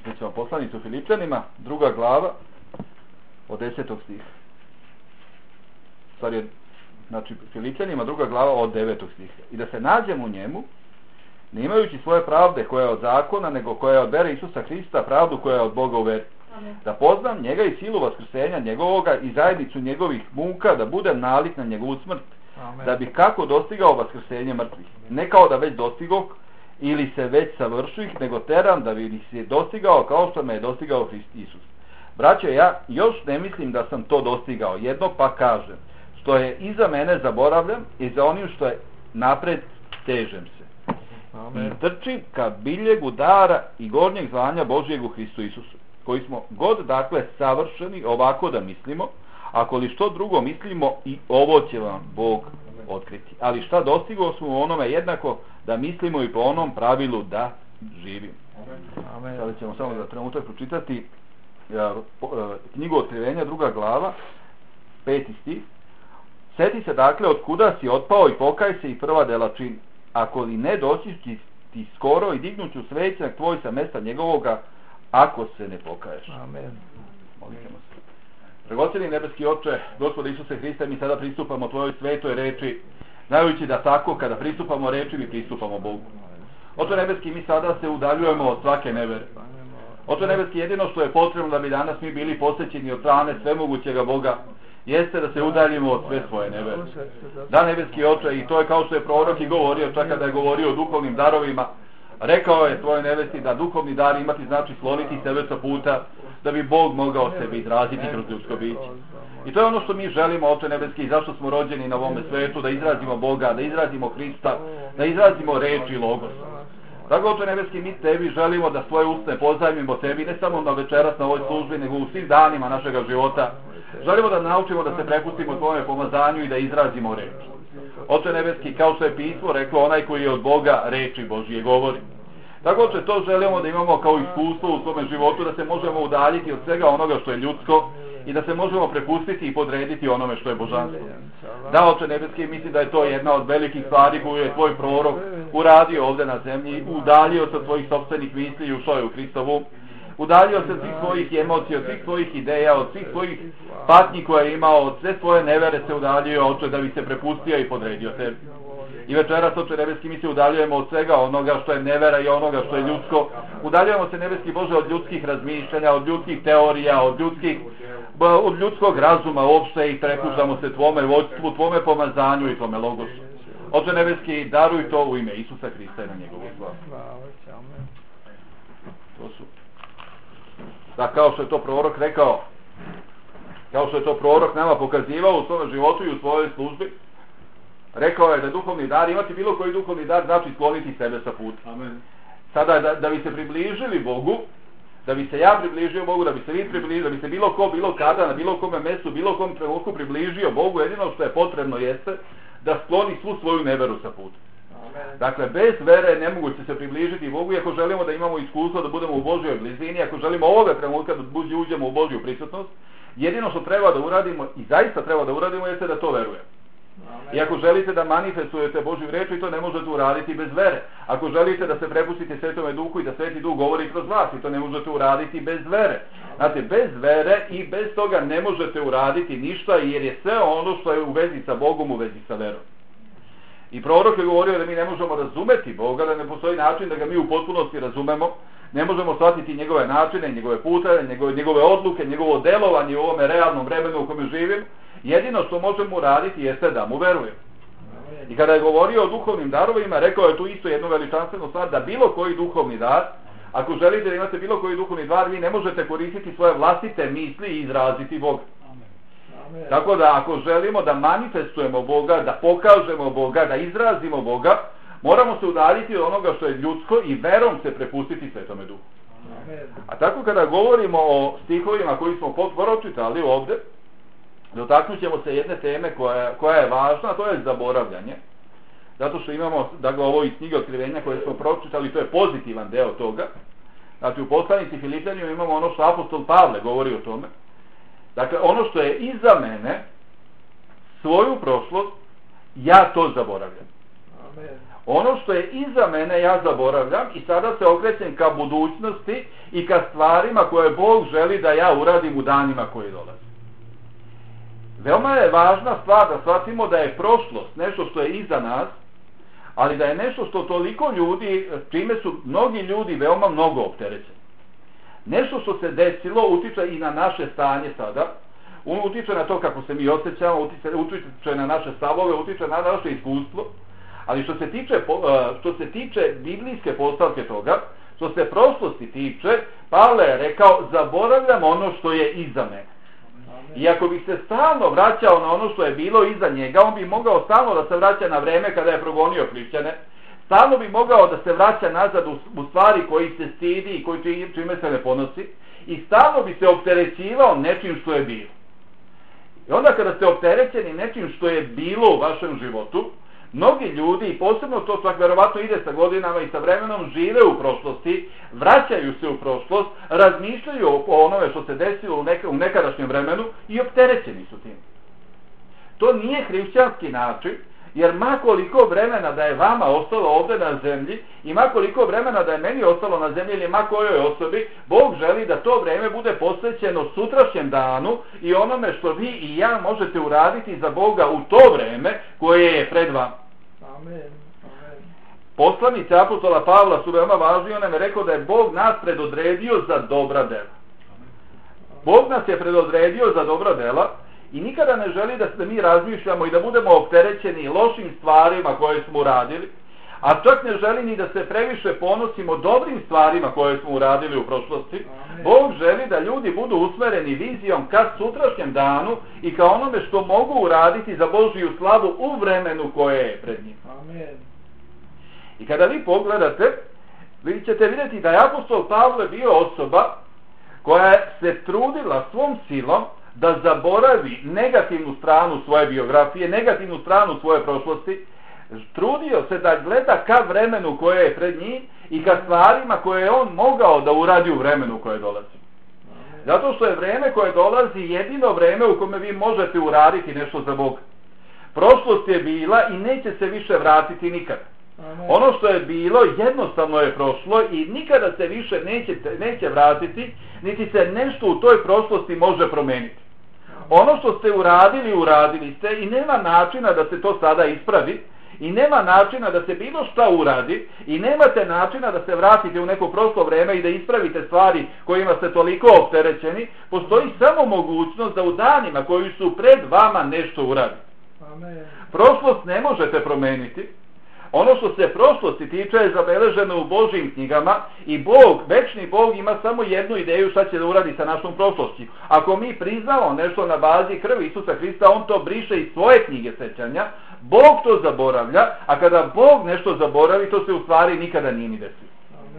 ćemo poslanicu Filipljanima, 2. glava, od 10. stiha. Znači, Filipljanima 2. glava od 9. stiha. I da se nađem u njemu, ne imajući svoje pravde koja je od zakona, nego koja je od vere Isusa Hrista, pravdu koja je od Boga u veri. Da poznam njega i silu vaskrsenja njegovoga i zajednicu njegovih muka, da budem nalik na njegovu smrt. Amen. Da bih kako dostigao vaskrsenje mrtvih. Ne kao da već dostigao ili se već savrših, nego teram da bi se dostigao kao što me je dostigao Hrist Isus. Braćo, ja još ne mislim da sam to dostigao. Jedno pa kažem, što je iza mene zaboravljam i za onim što je napred težem se. Amen. I trčim ka biljegu dara i gornjeg zvanja Božijeg u Hristu Isusu, koji smo god dakle savršeni ovako da mislimo, ako li što drugo mislimo i ovo će vam Bog otkriti. Ali šta dostigao smo u onome jednako da mislimo i po onom pravilu da živimo. Amen. Sada ćemo samo za trenutak pročitati knjigu Otkrivenja, 2. glava, 5. stih. Sjeti se dakle od kuda si otpao i pokaj se i prva dela čini. Ako li ne doći ti skoro i dignuću svećnjak tvoj sa mesta njegovoga, ako se ne pokaješ. Amen. Molit ćemo se. Dragocjeni nebeski Oče, Gospode Isuse Hriste, mi sada pristupamo tvojoj svetoj reči, znajući da tako kada pristupamo reči mi pristupamo Bogu. Oče nebeski, mi sada se udaljujemo od svake nevere. Oče nebeski, jedino što je potrebno da bi danas mi bili posvećeni od strane svemogućega Boga, jeste da se udaljimo od sve svoje nevere. Da, nebeski Oče, i to je kao što je prorok i govorio, čak kada je govorio o duhovnim darovima, rekao je tvojoj nevesti da duhovni dar imati znači skloniti sebe sa puta, da bi Bog mogao sebi izraziti kroz ljudsko biće. I to je ono što mi želimo, Oče nebeski, i zašto smo rođeni na ovome svetu, da izrazimo Boga, da izrazimo Hrista, da izrazimo reči i logos. Tako, Oče nebeski, mi tebi želimo da svoje ustne pozajmimo tebi, ne samo na večeras na ovoj službi, nego u svim danima našega života. Želimo da naučimo da se prepustimo tvojom pomazanju i da izrazimo reč. Oče nebeski, kao što je pismo reklo, onaj koji je od Boga reči Božije govori. Tako, Oče, to želimo da imamo kao iskustvo u svome životu, da se možemo udaljiti od svega onoga što je ljudsko i da se možemo prepustiti i podrediti onome što je božanstvo. Da, Oče nebeski, mislim da je to jedna od velikih stvari koju je tvoj prorok uradio ovdje na zemlji, udaljio se od svojih sopstvenih misli i ušao je u Hristovu. Udaljio se od svih svojih emocija, od svih svojih ideja, od svih svojih patnji koje je imao, od sve svoje nevere se udaljio, Oče, da bi se prepustio i podredio tebi. I večeras, Oče nebeski, mi se udaljujemo od svega onoga što je nevera i onoga što je ljudsko. Udaljujemo se, nebeski Bože, od ljudskih razmišljanja, od ljudskih teorija, od ljudskog razuma uopšte i prepuštamo se tvome vođstvu, tvome pomazanju i tvome logosu. Oče nebeski, daruj to u ime Isusa Hrista i na njegovu slavu. To su. Da, kao što je to prorok rekao, kao što je to prorok nama pokazivao u svome životu i u svojoj službi, rekao je da duhovni dar, imati bilo koji duhovni dar, znači skloniti sebe sa puta. Amen. Sada da bi se približili Bogu, da bi se ja približio Bogu, da bi se vi približili, da bi se bilo ko, bilo kada, na bilo kome mjestu, bilo kom trenutku približio Bogu, jedino što je potrebno jeste da skloni svu svoju neveru sa puta. Dakle, bez vere nemoguće se približiti Bogu i ako želimo da imamo iskustvo da budemo u Božjoj blizini, ako želimo ovoga trenutka da uđemo u Božju prisutnost, jedino što treba da uradimo i zaista treba da uradimo jeste da to verujemo. I ako želite da manifestujete Božju reč, i to ne možete uraditi bez vere. Ako želite da se prepustite Svetome Duhu i da Sveti Duh govori kroz vas, i to ne možete uraditi bez vere. Znate, bez vere i bez toga ne možete uraditi ništa, jer je sve ono što je u vezi sa Bogom u vezi sa verom. I prorok je govorio da mi ne možemo razumeti Boga, da ne postoji način da ga mi u potpunosti razumemo, ne možemo shvatiti njegove načine, njegove puteve, njegove odluke, njegovo delovanje u ovome realnom vremenu u kojem živim. Jedino što možemo uraditi jeste da mu verujemo. I kada je govorio o duhovnim darovima, rekao je tu isto jednu veličanstvenu stvar, da bilo koji duhovni dar, ako želite da imate bilo koji duhovni dar, vi ne možete koristiti svoje vlastite misli i izraziti Boga. Tako da ako želimo da manifestujemo Boga, da pokažemo Boga, da izrazimo Boga, moramo se udaljiti od onoga što je ljudsko i verom se prepustiti Svetome Duhu. A tako kada govorimo o stihovima koji smo pročitali ovdje, dotaknut ćemo se jedne teme koja je važna, a to je zaboravljanje. Zato što imamo, dakle, ovo iz knjige Otkrivenja koje smo pročitali, to je pozitivan deo toga. Znači, u poslanici Filipljanima imamo ono što apostol Pavle govori o tome. Dakle, ono što je iza mene, svoju prošlost, ja to zaboravljam. Ono što je iza mene ja zaboravljam i sada se okrećem ka budućnosti i ka stvarima koje Bog želi da ja uradim u danima koji dolaze. Veoma je važna stvar da shvatimo da je prošlost nešto što je iza nas, ali da je nešto što toliko ljudi, čime su mnogi ljudi veoma mnogo opterećeni. Nešto što se desilo utiče i na naše stanje sada, utiče na to kako se mi osjećamo, utiče na naše stavove, utiče na naše iskustvo, ali što se tiče biblijske postavke toga, što se prošlosti tiče, Pavle je rekao, zaboravljam ono što je iza mene. I ako bih se stalno vraćao na ono što je bilo iza njega, on bi mogao stalno da se vraća na vreme kada je progonio hrišćane, stalno bi mogao da se vraća nazad u stvari koji se stidi i čime se ne ponosi, i stalno bi se opterećivao nečim što je bilo. I onda kada ste opterećeni nečim što je bilo u vašem životu, mnogi ljudi, i posebno to čak verovatno ide sa godinama i sa vremenom, žive u prošlosti, vraćaju se u prošlost, razmišljaju o onome što se desilo u nekadašnjem vremenu i opterećeni su tim. To nije hrišćanski način, jer makoliko vremena da je vama ostalo ovdje na zemlji i makoliko vremena da je meni ostalo na zemlji ili makojoj osobi, Bog želi da to vreme bude posvećeno sutrašnjem danu i onome što vi i ja možete uraditi za Boga u to vreme koje je pred vama. Amen. Poslanici apostola Pavla su veoma važni, on nam je rekao da je Bog nas predodredio za dobra dela. Bog nas je predodredio za dobra dela i nikada ne želi da se mi razmišljamo i da budemo opterećeni lošim stvarima koje smo uradili, a čak ne želi ni da se previše ponosimo dobrim stvarima koje smo uradili u prošlosti. Amen. Bog želi da ljudi budu usmereni vizijom ka sutrašnjem danu i ka onome što mogu uraditi za Božiju slavu u vremenu koje je pred njim. Amen. I kada vi pogledate, vi ćete vidjeti da je apostol Pavle bio osoba koja se trudila svom silom da zaboravi negativnu stranu svoje biografije, negativnu stranu svoje prošlosti, trudio se da gleda ka vremenu koje je pred njim i ka stvarima koje je on mogao da uradi u vremenu koje dolazi. Zato što je vreme koje dolazi jedino vreme u kome vi možete uraditi nešto za Boga. Prošlost je bila i neće se više vratiti nikada. Ono što je bilo jednostavno je prošlo i nikada se više neće vratiti, niti se nešto u toj prošlosti može promeniti. Ono što ste uradili ste i nema načina da se to sada ispravi i nema načina da se bilo šta uradi i nemate načina da se vratite u neko prošlo vreme i da ispravite stvari kojima ste toliko opterećeni. Postoji samo mogućnost da u danima koji su pred vama nešto uradi. Prošlost ne možete promeniti. Ono što se prošlosti tiče je zabeleženo u Božjim knjigama i Bog, večni Bog, ima samo jednu ideju šta će da uradi sa našom prošlošću. Ako mi priznamo nešto na bazi krvi Isusa Hrista, on to briše iz svoje knjige sećanja, Bog to zaboravlja, a kada Bog nešto zaboravi, to se u stvari nikada nije ni desilo.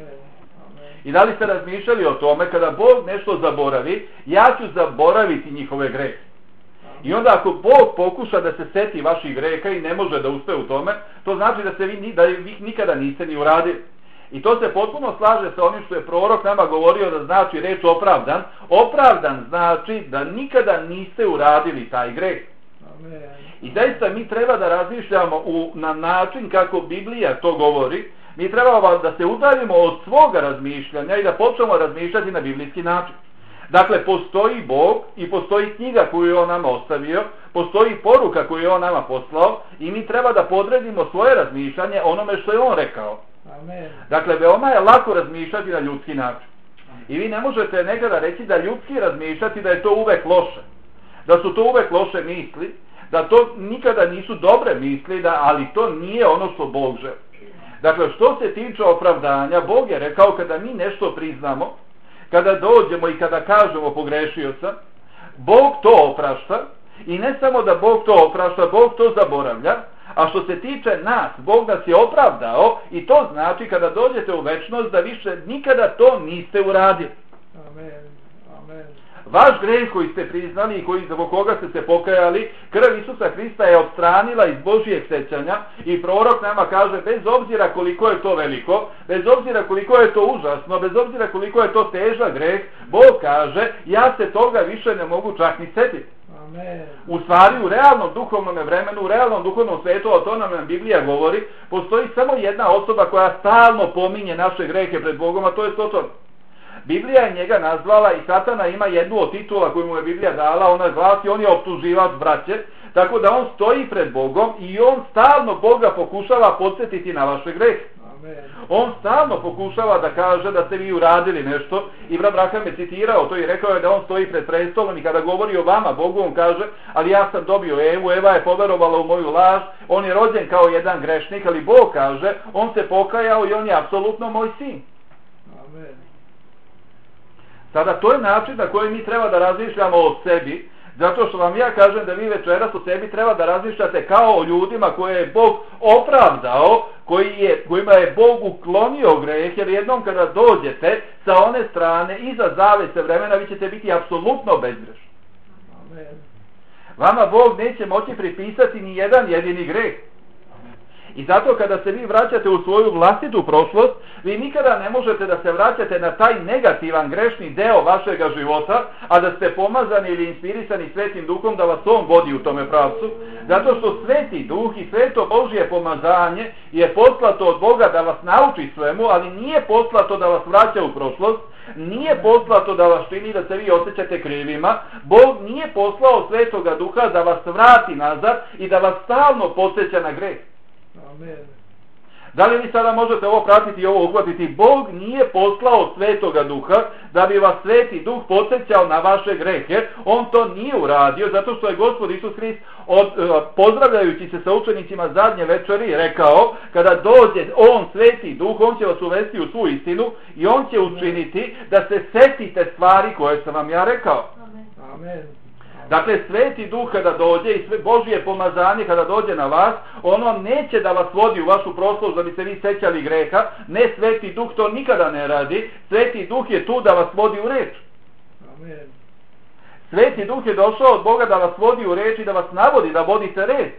I da li ste razmišljali o tome, kada Bog nešto zaboravi, ja ću zaboraviti njihove grehe. I onda ako Bog pokuša da se seti vaših greha i ne može da uspe u tome, to znači da vi nikada niste ni uradili. I to se potpuno slaže sa onim što je prorok nama govorio da znači reč opravdan. Opravdan znači da nikada niste uradili taj greh. I zaista mi treba da razmišljamo na način kako Biblija to govori. Mi treba da se udaljimo od svoga razmišljanja i da počnemo razmišljati na biblijski način. Dakle, postoji Bog i postoji knjiga koju je On nama ostavio, postoji poruka koju je On nama poslao i mi treba da podredimo svoje razmišljanje onome što je On rekao. Amen. Dakle, veoma je lako razmišljati na ljudski način. I vi ne možete nekada reći da ljudski razmišljati da je to uvek loše. Da su to uvek loše misli, da to nikada nisu dobre misli, ali to nije ono što Bog želi. Dakle, što se tiče opravdanja, Bog je rekao kada mi nešto priznamo, kada dođemo i kada kažemo pogrešio sam, Bog to oprašta i ne samo da Bog to oprašta, Bog to zaboravlja, a što se tiče nas, Bog nas je opravdao i to znači kada dođete u večnost da više nikada to niste uradili. Amen. Amen. Vaš greh koji ste priznali i zbog koga ste se pokajali, krv Isusa Hrista je odstranila iz Božijeg sećanja i prorok nama kaže bez obzira koliko je to veliko, bez obzira koliko je to užasno, bez obzira koliko je to težak greh, Bog kaže ja se toga više ne mogu čak ni setiti. Amen. U stvari, u realnom duhovnom vremenu, u realnom duhovnom svijetu, a to nam Biblija govori, postoji samo jedna osoba koja stalno pominje naše grehe pred Bogom, a to je Soton. Biblija je njega nazvala i Satana ima jednu od titula koju mu je Biblija dala, ona glasi, on je optuživač braće, tako da on stoji pred Bogom i on stalno Boga pokušava podsjetiti na vaše grehe. On stalno pokušava da kaže da ste vi uradili nešto i brat Braham je citirao to i rekao je da on stoji pred prestolom i kada govori o vama Bogu on kaže, ali ja sam dobio Evu, Eva je poverovala u moju laž, on je rođen kao jedan grešnik, ali Bog kaže, on se pokajao i on je apsolutno moj sin. Amen. Sada to je način na koji mi treba da razmišljamo o sebi, zato što vam ja kažem da vi večeras o sebi treba da razmišljate kao o ljudima koje je Bog opravdao, kojima je Bog uklonio greh, jer jednom kada dođete sa one strane iza zavese vremena vi ćete biti apsolutno bezgrešni. Amen. Vama Bog neće moći pripisati ni jedan jedini greh. I zato kada se vi vraćate u svoju vlastitu prošlost, vi nikada ne možete da se vraćate na taj negativan, grešni deo vašega života, a da ste pomazani ili inspirisani Svetim Duhom da vas on vodi u tome pravcu. Zato što Sveti Duh i Sveto Božje pomazanje je poslato od Boga da vas nauči svemu, ali nije poslato da vas vraća u prošlost, nije poslato da vas čini da se vi osjećate krivima. Bog nije poslao Svetoga Duha da vas vrati nazad i da vas stalno podsjeća na greh. Amen. Da li vi sada možete ovo pratiti i ovo uhvatiti? Bog nije poslao Svetoga Duha da bi vas Sveti Duh podsjećao na vaše grehe. On to nije uradio zato što je Gospod Isus Hrist pozdravljajući se sa učenicima zadnje večeri rekao, kada dođe on Sveti Duh, on će vas uvesti u svu istinu i on će učiniti da se setite stvari koje sam vam ja rekao. Amen. Dakle, Sveti Duh kada dođe i Božje pomazanje kada dođe na vas, ono neće da vas vodi u vašu prošlost da bi se vi sećali greha. Ne, Sveti Duh to nikada ne radi. Sveti Duh je tu da vas vodi u reč. Amen. Sveti Duh je došao od Boga da vas vodi u reč i da vas navodi da vodite red.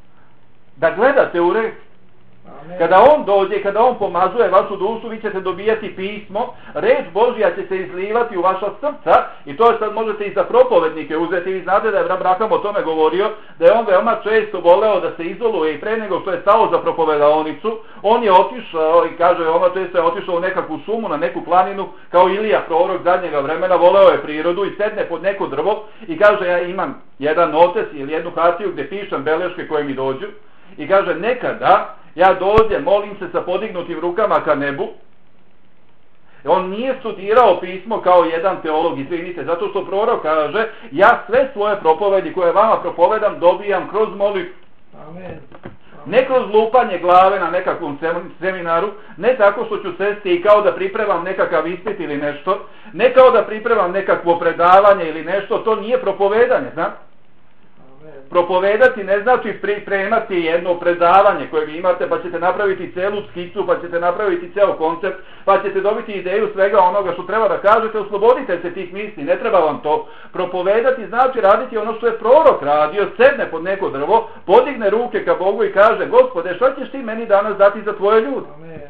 Da gledate u reč. Amen. Kada on dođe, kada on pomazuje vašu dušu, vi ćete dobijati pismo, reč Božja će se izlivati u vaša srca i to je sad možete i za propovednike uzeti. Vi znate da je brat Braham o tome govorio, da je on veoma često voleo da se izoluje i pre nego što je stao za propovedaonicu, on je otišao i kaže, veoma često je otišao u nekakvu šumu, na neku planinu, kao Ilija prorok zadnjega vremena, voleo je prirodu i sedne pod neko drvo i kaže, ja imam jedan notes ili jednu hartiju gdje pišem beleške koje mi dođu i kaže, nekada ja dođem, molim se sa podignutim rukama ka nebu. On nije studirao pismo kao jedan teolog, izvinite, zato što prorok kaže, ja sve svoje propovedi koje vama propovedam dobijam kroz molitvu. Amen. Ne kroz lupanje glave na nekakvom seminaru, ne tako što ću sesti i kao da pripremam nekakav ispit ili nešto, ne kao da pripremam nekakvo predavanje ili nešto, to nije propovedanje, znam. Propovedati ne znači pripremati jedno predavanje koje vi imate pa ćete napraviti celu skicu, pa ćete napraviti ceo koncept, pa ćete dobiti ideju svega onoga što treba da kažete, oslobodite se tih misli, ne treba vam to. Propovedati znači raditi ono što je prorok radio, sedne pod neko drvo, podigne ruke ka Bogu i kaže, Gospode, šta ćeš ti meni danas dati za tvoje ljude?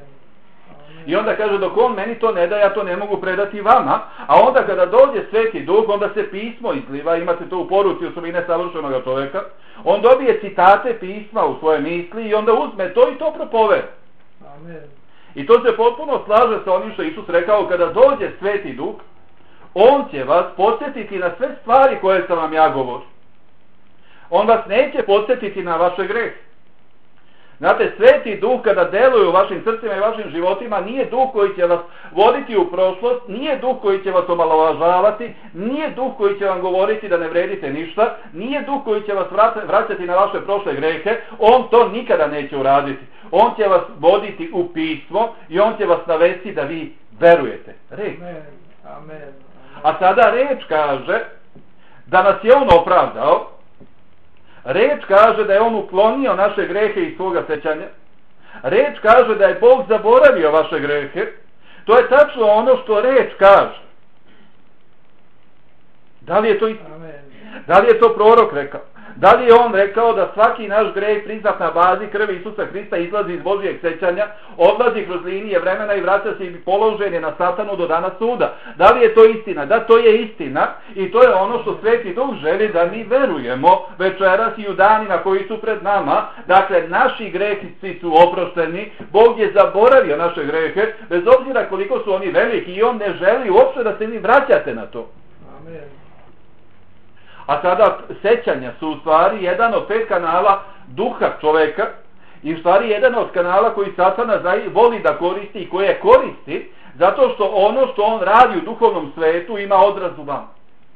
I onda kaže, dok on meni to ne da, ja to ne mogu predati vama. A onda kada dođe Sveti Duh, onda se pismo izliva, imate to u poruci osobine savršenog čovjeka. On dobije citate pisma u svoje misli i onda uzme to i to propovede. Amen. I to se potpuno slaže sa onim što Isus rekao, kada dođe Sveti Duh, on će vas podsjetiti na sve stvari koje sam vam ja govorio. On vas neće podsjetiti na vaše grehe. Znate, Sveti Duh kada deluje u vašim srcima i vašim životima nije Duh koji će vas voditi u prošlost, nije Duh koji će vas omalovažavati, nije Duh koji će vam govoriti da ne vredite ništa, nije Duh koji će vas vraćati na vaše prošle grehe, on to nikada neće uraditi. On će vas voditi u pismo i on će vas navesti da vi verujete. Reč. Amen. A sada reč kaže da nas je on opravdao. Reč kaže da je on uklonio naše grehe iz svoga sećanja. Reč kaže da je Bog zaboravio vaše grehe. To je tačno ono što reč kaže. Da li je to isto? Da li je to prorok rekao? Da li je on rekao da svaki naš greh priznat na bazi krvi Isusa Hrista izlazi iz Božijeg sećanja, odlazi kroz linije vremena i vraća se i položen je na Satanu do dana suda? Da li je to istina? Da, to je istina i to je ono što Sveti Duh želi da mi verujemo večeras i u danima koji su pred nama. Dakle, naši grehi su oprošteni, Bog je zaboravio naše grehe, bez obzira koliko su oni veliki i on ne želi uopšte da se vi vraćate na to. Amen. A sada sećanja su u stvari jedan od 5 kanala duha čoveka i u stvari jedan od kanala koji Satana voli da koristi i koje koristi zato što ono što on radi u duhovnom svetu ima odraz u vama.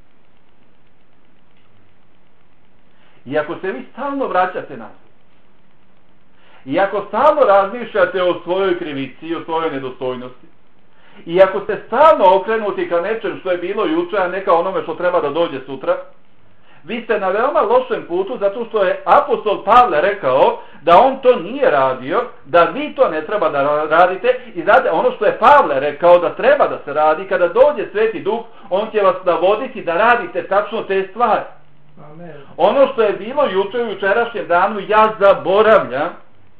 I ako se vi stalno vraćate nazad, i ako stalno razmišljate o svojoj krivici i o svojoj nedostojnosti, i ako ste stalno okrenuti ka nečem što je bilo juče, a ne ka onome što treba da dođe sutra, vi ste na veoma lošem putu zato što je apostol Pavle rekao da on to nije radio, da vi to ne treba da radite i znate, ono što je Pavle rekao da treba da se radi, kada dođe Sveti Duh, on će vas navoditi da radite tačno te stvari. Amen. Ono što je bilo juče u jučerašnjem danu ja zaboravljam.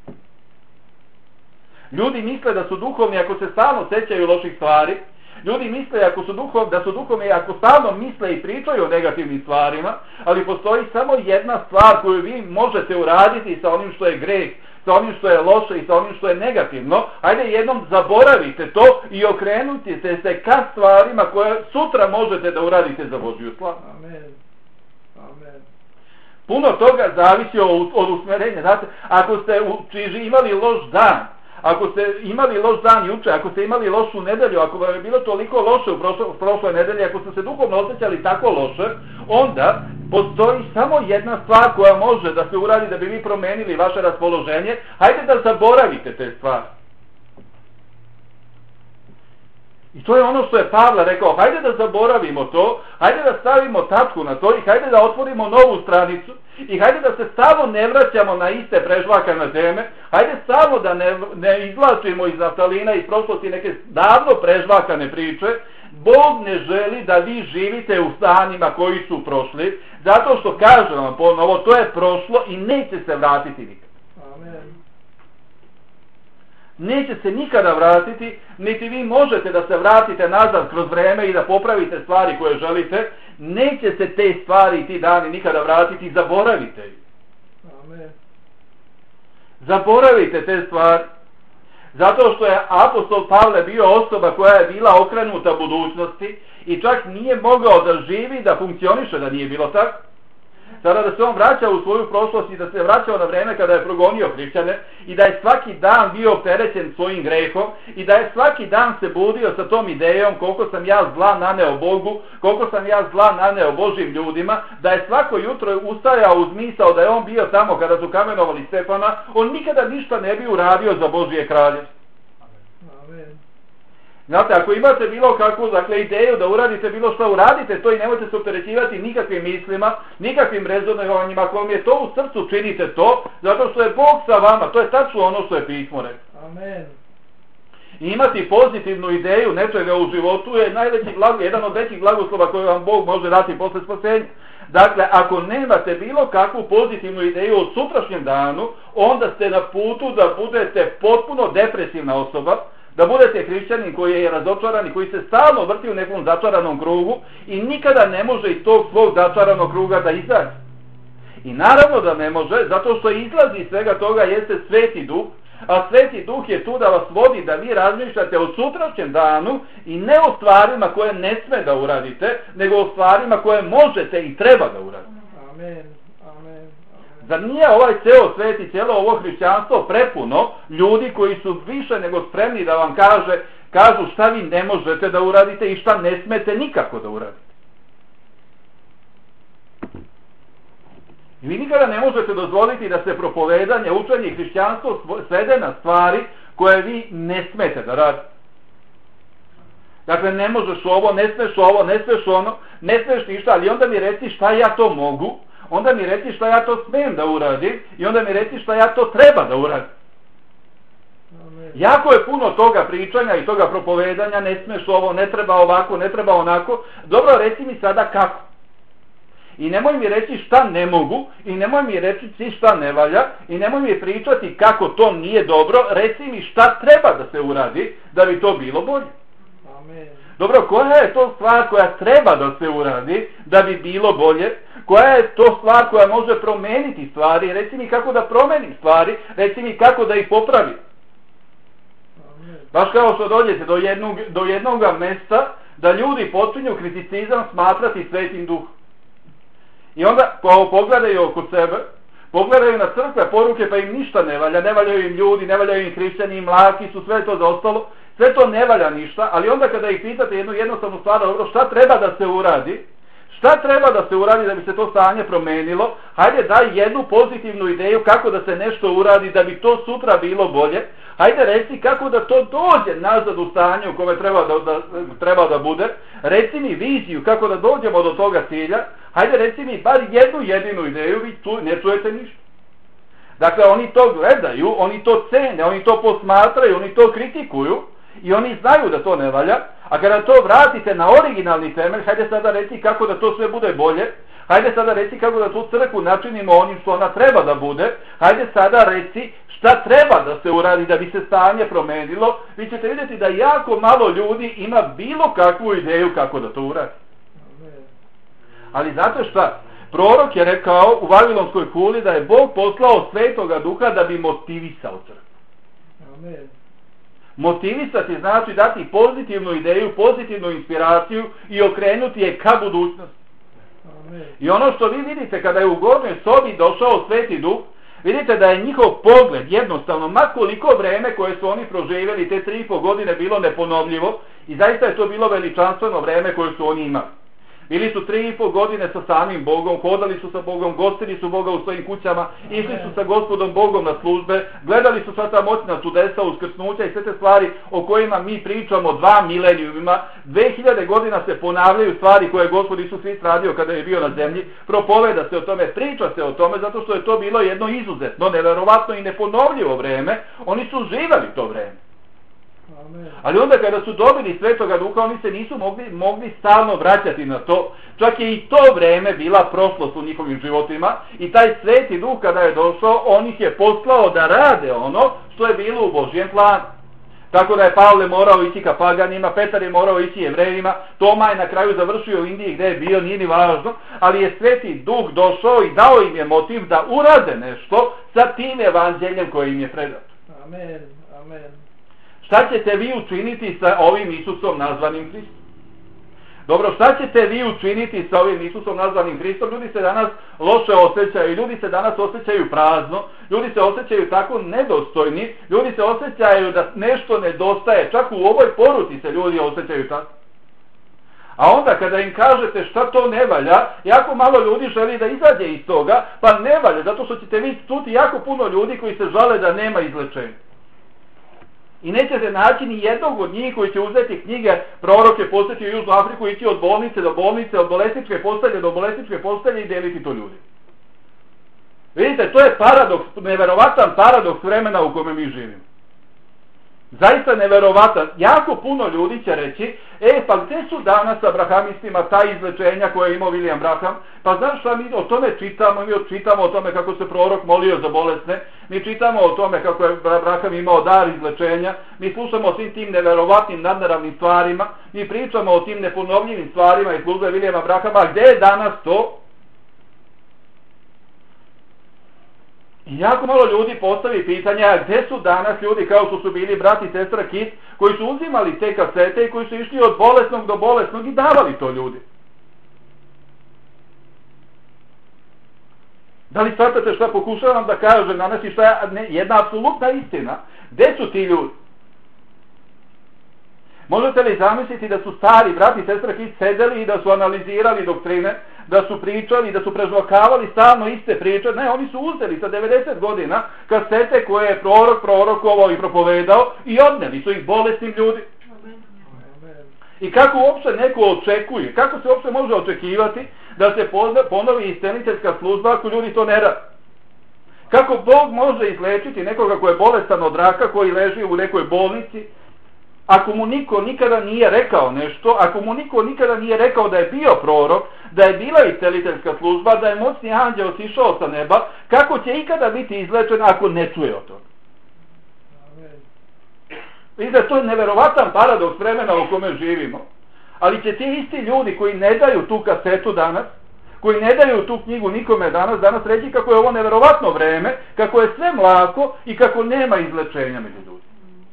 Ljudi misle da su duhovni ako se stalno sećaju loših stvari. Ljudi misle da su duhovni ako stalno misle i pričaju o negativnim stvarima, ali postoji samo jedna stvar koju vi možete uraditi sa onim što je greh, sa onim što je loše i sa onim što je negativno. Ajde jednom zaboravite to i okrenutite se ka stvarima koje sutra možete da uradite za Božju slavu. Amen. Amen. Puno toga zavisi od usmerenja. Znate, ako ste imali loš dan, ako ste imali loš dan juče, ako ste imali lošu nedelju, ako vam je bilo toliko loše u prošloj nedelji, ako ste se duhovno osjećali tako loše, onda postoji samo jedna stvar koja može da se uradi da bi vi promenili vaše raspoloženje. Hajde da zaboravite te stvari. I to je ono što je Pavle rekao, hajde da zaboravimo to, hajde da stavimo tačku na to i hajde da otvorimo novu stranicu i hajde da se stalno ne vraćamo na iste prežvakane teme, hajde stalno da ne izvlačimo iz naftalina i prošlosti neke davno prežvakane priče. Bog ne želi da vi živite u stanima koji su prošli, zato što kažem vam ponovo, to je prošlo i neće se vratiti nikad. Amen. Neće se nikada vratiti, niti vi možete da se vratite nazad kroz vreme i da popravite stvari koje želite. Neće se te stvari i ti dani nikada vratiti, zaboravite ih. Amen. Zaboravite te stvari. Zato što je apostol Pavle bio osoba koja je bila okrenuta budućnosti i čak nije mogao da živi, da funkcioniše da nije bilo tako. Sada da se on vraća u svoju prošlost i da se vraćao na vreme kada je progonio hrišćane i da je svaki dan bio opterećen svojim grehom i da je svaki dan se budio sa tom idejom koliko sam ja zla naneo Bogu, koliko sam ja zla naneo Božim ljudima, da je svako jutro ustajao uz misao da je on bio tamo kada su kamenovali Stefana, on nikada ništa ne bi uradio za Božije kraljevstvo. Amen. Znate, ako imate bilo kakvu ideju da uradite bilo što, uradite to i nemojte se opterećivati nikakvim mislima, nikakvim rezonovanjima. Ako vam je to u srcu, činite to, zato što je Bog sa vama. To je tačno ono što je pismo rekao. Amen. I imati pozitivnu ideju nečega u životu je jedan od većih blagoslova koje vam Bog može dati posle spasenja. Dakle, ako nemate bilo kakvu pozitivnu ideju o sutrašnjem danu, onda ste na putu da budete potpuno depresivna osoba, da budete hrišćanin koji je razočaran i koji se stalno vrti u nekom začaranom krugu i nikada ne može iz tog svog začaranog kruga da izađe. I naravno da ne može, zato što izlazi iz svega toga jeste Sveti Duh, a Sveti Duh je tu da vas vodi da vi razmišljate o sutrašnjem danu i ne o stvarima koje ne sme da uradite, nego o stvarima koje možete i treba da uradite. Amen. Amen. Zar nije ovaj ceo svet i cijelo ovo hrišćanstvo prepuno ljudi koji su više nego spremni da vam kažu šta vi ne možete da uradite i šta ne smete nikako da uradite. I vi nikada ne možete dozvoliti da se propovedanje, učenje i hrišćanstvo svede na stvari koje vi ne smete da radite. Dakle, ne možeš ovo, ne smeš ono, ne smeš ništa, ali onda mi reci šta ja to mogu, onda mi reci šta ja to smijem da uradim i onda mi reci šta ja to treba da uradim. Amen. Jako je puno toga pričanja i toga propovedanja, ne smeš ovo, ne treba ovako, ne treba onako. Dobro, reci mi sada kako. I nemoj mi reći šta ne mogu, i nemoj mi reći šta ne valja, i nemoj mi pričati kako to nije dobro, reci mi šta treba da se uradi da bi to bilo bolje. Amen. Dobro, koja je to stvar koja treba da se uradi da bi bilo bolje? Koja je to stvar koja može promeniti stvari? Reci mi kako da promenim stvari, reci mi kako da ih popravim. Baš kao što dođete do jednog mjesta da ljudi počinju kriticizam smatrati Svetim Duhom. I onda kao pogledaju oko sebe, pogledaju na crkve poruke pa im ništa ne valja, ne valjaju im ljudi, ne valjaju im hrišćani, mlaki su, sve to zaostalo, sve to ne valja ništa, ali onda kada ih pitate jednu jednostavnu stvar, dobro, šta treba da se uradi, šta treba da se uradi da bi se to stanje promenilo, hajde daj jednu pozitivnu ideju kako da se nešto uradi da bi to sutra bilo bolje, hajde reci kako da to dođe nazad u stanje u kome treba da bude, reci mi viziju kako da dođemo do toga cilja, hajde reci mi bar jednu jedinu ideju, vi tu ne čujete ništa. Dakle, oni to gledaju, oni to cene, oni to posmatraju, oni to kritikuju i oni znaju da to ne valja, a kada to vratite na originalni temelj, hajde sada reci kako da to sve bude bolje, hajde sada reci kako da tu crkvu načinimo onim što ona treba da bude, hajde sada reci šta treba da se uradi da bi se stanje promenilo, vi ćete vidjeti da jako malo ljudi ima bilo kakvu ideju kako da to uradi. Ali znate šta? Prorok je rekao u Vavilonskoj kuli da je Bog poslao Svetoga Duha da bi motivisao crkvu. Amen. Motivisati znači dati pozitivnu ideju, pozitivnu inspiraciju i okrenuti je ka budućnosti. Amen. I ono što vi vidite kada je u gornjoj sobi došao Sveti Duh, vidite da je njihov pogled jednostavno, makoliko vreme koje su oni proživjeli, te 3,5 godine bilo neponovljivo i zaista je to bilo veličanstveno vreme koje su oni imali. Bili su 3,5 godine sa samim Bogom, hodali su sa Bogom, gostili su Boga u svojim kućama, išli su sa Gospodom Bogom na službe, gledali su sva ta moćna čudesa, uskrsnuća i sve te stvari o kojima mi pričamo 2 milenijuma. 2000 godina se ponavljaju stvari koje je Gospod Isus Hrist radio kada je bio na zemlji, propoveda se o tome, priča se o tome, zato što je to bilo jedno izuzetno, neverovatno i neponovljivo vreme. Oni su živali to vreme. Ali onda kada su dobili Svetoga Duha, oni se nisu mogli stalno vraćati na to. Čak je i to vreme bila prošlost u njihovim životima i taj Sveti Duh kada je došao, on ih je poslao da rade ono što je bilo u Božjem planu. Tako da je Pavle morao ići ka paganima, Petar je morao ići Jevrejima, Toma je na kraju završio u Indiji gdje je bio, nije ni važno, ali je Sveti Duh došao i dao im je motiv da urade nešto sa tim evanđeljem koje im je predato. Amen, amen. Šta ćete vi učiniti sa ovim Isusom nazvanim Hristom? Dobro, šta ćete vi učiniti sa ovim Isusom nazvanim Hristom? Ljudi se danas loše osjećaju, ljudi se danas osjećaju prazno, ljudi se osjećaju tako nedostojni, ljudi se osjećaju da nešto nedostaje, čak u ovoj poruci se ljudi osjećaju tako. A onda kada im kažete šta to ne valja, jako malo ljudi želi da izađe iz toga, pa ne valja, zato što ćete vi čuti jako puno ljudi koji se žale da nema izlečenja. I nećete naći ni jednog od njih koji će uzeti knjige proroke, posjetiti u Južnu Afriku, ići od bolnice do bolnice, od bolesničke postelje do bolesničke postelje i deliti to ljudi. Vidite, to je paradoks, neverovatan paradoks vremena u kome mi živimo. Zaista neverovatan. Jako puno ljudi će reći, pa gdje su danas abrahamistima ta izlečenja koje je imao William Branham? Pa znaš šta, mi o tome čitamo, mi čitamo o tome kako se prorok molio za bolesne, mi čitamo o tome kako je Branham imao dar izlečenja, mi slušamo o svim tim neverovatnim nadnaravnim stvarima, mi pričamo o tim neponovljivim stvarima iz službe Williama Branhama, gdje je danas to? I jako malo ljudi postavi pitanja gdje su danas ljudi kao što su bili brat i sestra Kit koji su uzimali te kasete i koji su išli od bolesnog do bolesnog i davali to ljudi. Da li shvatate šta pokušavam da kažem danas i šta je jedna apsolutna istina? Gdje su ti ljudi? Možete li zamisliti da su stari brat i sestra Kit sedeli i da su analizirali doktrine, da su pričali, da su prežvakavali stalno iste priče? Ne, oni su uzeli sa 90 godina kasete koje je prorok prorokovao i propovedao i odneli su ih bolesnim ljudi. I kako uopšte neko očekuje, kako se uopšte može očekivati da se ponovi isceliteljska služba ako ljudi to ne rade? Kako Bog može izlečiti nekoga ko je bolestan od raka, koji leži u nekoj bolnici, ako mu niko nikada nije rekao nešto, ako mu niko nikada nije rekao da je bio prorok, da je bila isceliteljska služba, da je moćni anđeo sišao sa neba, kako će ikada biti izlečen ako ne čuje o tome? Vidite, to je neverovatan paradoks vremena u kome živimo. Ali će ti isti ljudi koji ne daju tu kasetu danas, koji ne daju tu knjigu nikome danas reći kako je ovo neverovatno vreme, kako je sve mlako i kako nema izlečenja među ljudi.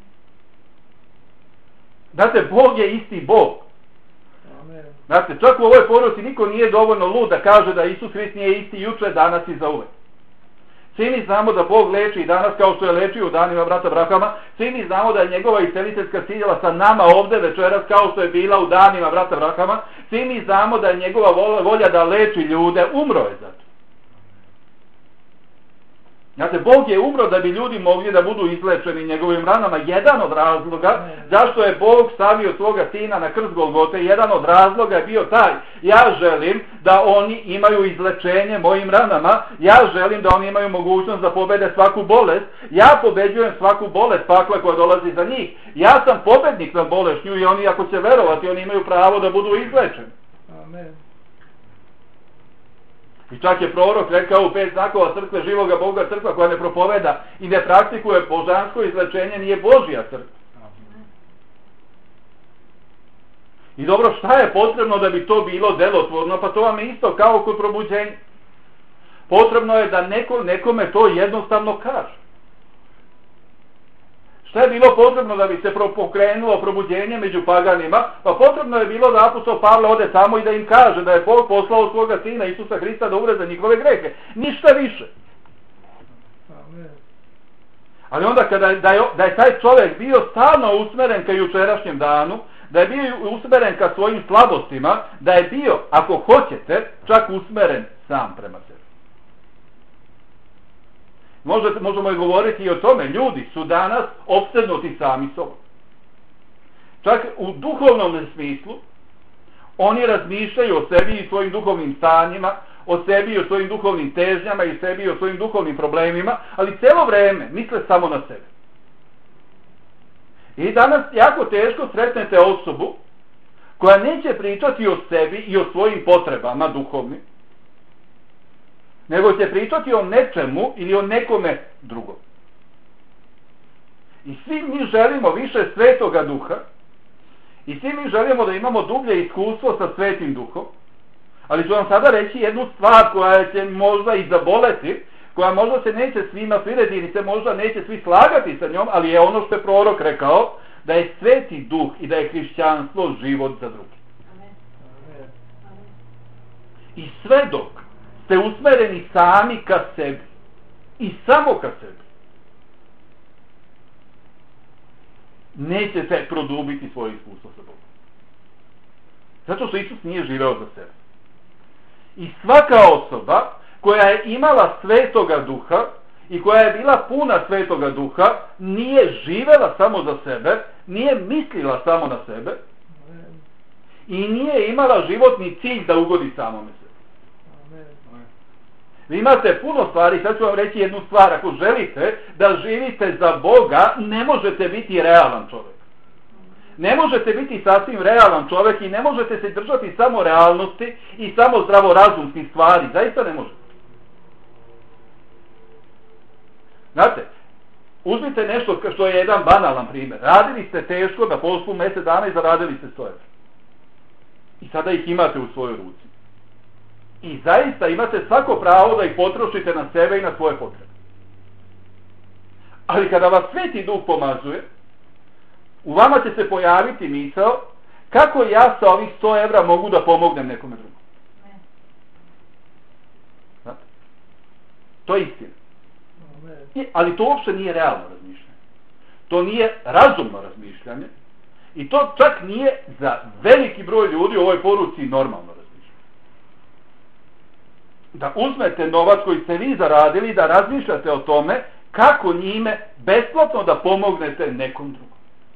Znate, Bog je isti Bog. Znate, čak u ovoj poruci niko nije dovoljno lud da kaže da Isus Hrist nije isti juče, danas i zauvek. Svi mi znamo da Bog leči i danas kao što je lečio u danima brata Abrahama. Svi mi znamo da je njegova isceliteljska sila sa nama ovdje večeras kao što je bila u danima brata Abrahama. Svi mi znamo da je njegova volja da leči ljude, umro je zato. Znate, Bog je umro da bi ljudi mogli da budu izlečeni njegovim ranama. Jedan od razloga zašto je Bog stavio svoga sina na krst Golgote, jedan od razloga je bio taj: ja želim da oni imaju izlečenje mojim ranama, ja želim da oni imaju mogućnost da pobede svaku bolest, ja pobeđujem svaku bolest pakla koja dolazi za njih. Ja sam pobednik na bolešću i oni, ako će verovati, oni imaju pravo da budu izlečeni. Amen. I čak je prorok rekao u 5 znakova crkve živoga Boga, crkva koja ne propoveda i ne praktikuje božansko izlečenje nije Božja crkva. I dobro, šta je potrebno da bi to bilo delotvorno? Pa to vam je isto kao kod probuđenja. Potrebno je da neko nekome to jednostavno kaže. Šta je bilo potrebno da bi se pokrenulo probuđenje među paganima? Pa potrebno je bilo da apostol Pavle ode tamo i da im kaže da je Bog poslao svoga sina Isusa Hrista da umre za njihove grehe. Ništa više. Amen. Ali onda da je taj čovjek bio stalno usmeren ka jučerašnjem danu, da je bio usmeren ka svojim slabostima, da je bio, ako hoćete, čak usmeren sam prema sebi. Možemo i govoriti i o tome. Ljudi su danas opsednuti sami sobom. Čak u duhovnom smislu oni razmišljaju o sebi i svojim duhovnim stanjima, o sebi i o svojim duhovnim težnjama i sebi i o svojim duhovnim problemima, ali cijelo vrijeme misle samo na sebe. I danas jako teško sretnete osobu koja neće pričati o sebi i o svojim potrebama duhovnim, nego će pričati o nečemu ili o nekome drugom. I svi mi želimo više Svetoga Duha i svi mi želimo da imamo dublje iskustvo sa Svetim Duhom, ali ću vam sada reći jednu stvar koja će možda i zaboleti, koja možda se neće svima svidjeti ili se možda neće svi slagati sa njom, ali je ono što je prorok rekao, da je Sveti Duh i da je hrišćanstvo život za drugi. I sve dok ste usmereni sami ka sebi i samo ka sebi, nećete produbiti svoje iskustvo sa Bogom. Zato što Isus nije živeo za sebe. I svaka osoba koja je imala Svetoga Duha i koja je bila puna Svetoga Duha nije živela samo za sebe, nije mislila samo na sebe i nije imala životni cilj da ugodi samome sebi. Vi imate puno stvari, sad ću vam reći jednu stvar: ako želite da živite za Boga, ne možete biti realan čovjek. Ne možete biti sasvim realan čovjek i ne možete se držati samo realnosti i samo zdravorazumskih stvari. Zaista ne možete. Znate, uzmite nešto što je jedan banalan primjer. Radili ste teško na poslu mjesec dana i zaradili ste 100 €. I sada ih imate u svojoj ruci. I zaista imate svako pravo da ih potrošite na sebe i na svoje potrebe. Ali kada vas Sveti Duh pomazuje, u vama će se pojaviti misao: kako ja sa ovih 100 € mogu da pomognem nekome drugom. Znate? To je istina. Ali to uopšte nije realno razmišljanje. To nije razumno razmišljanje. I to čak nije za veliki broj ljudi u ovoj poruci normalno razmišljanje. Da uzmete novac koji ste vi zaradili, da razmišljate o tome kako njime besplatno da pomognete nekom drugom.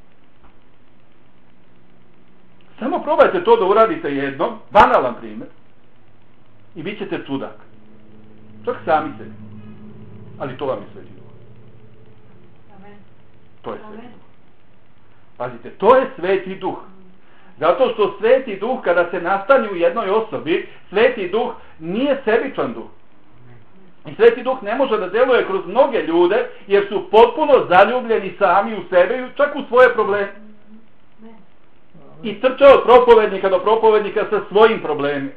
Samo probajte to da uradite jednom, banalan primjer, i bit ćete čudak. Čak sami sebi. Ali to vam je Sveti Duh. To je Sveti Duh. Pazite, to je Sveti Duh. Zato što Sveti Duh, kada se nastani u jednoj osobi, Sveti Duh nije sebičan duh. I Sveti Duh ne može da djeluje kroz mnoge ljude, jer su potpuno zaljubljeni sami u sebe i čak u svoje probleme. I trče od propovednika do propovednika sa svojim problemima.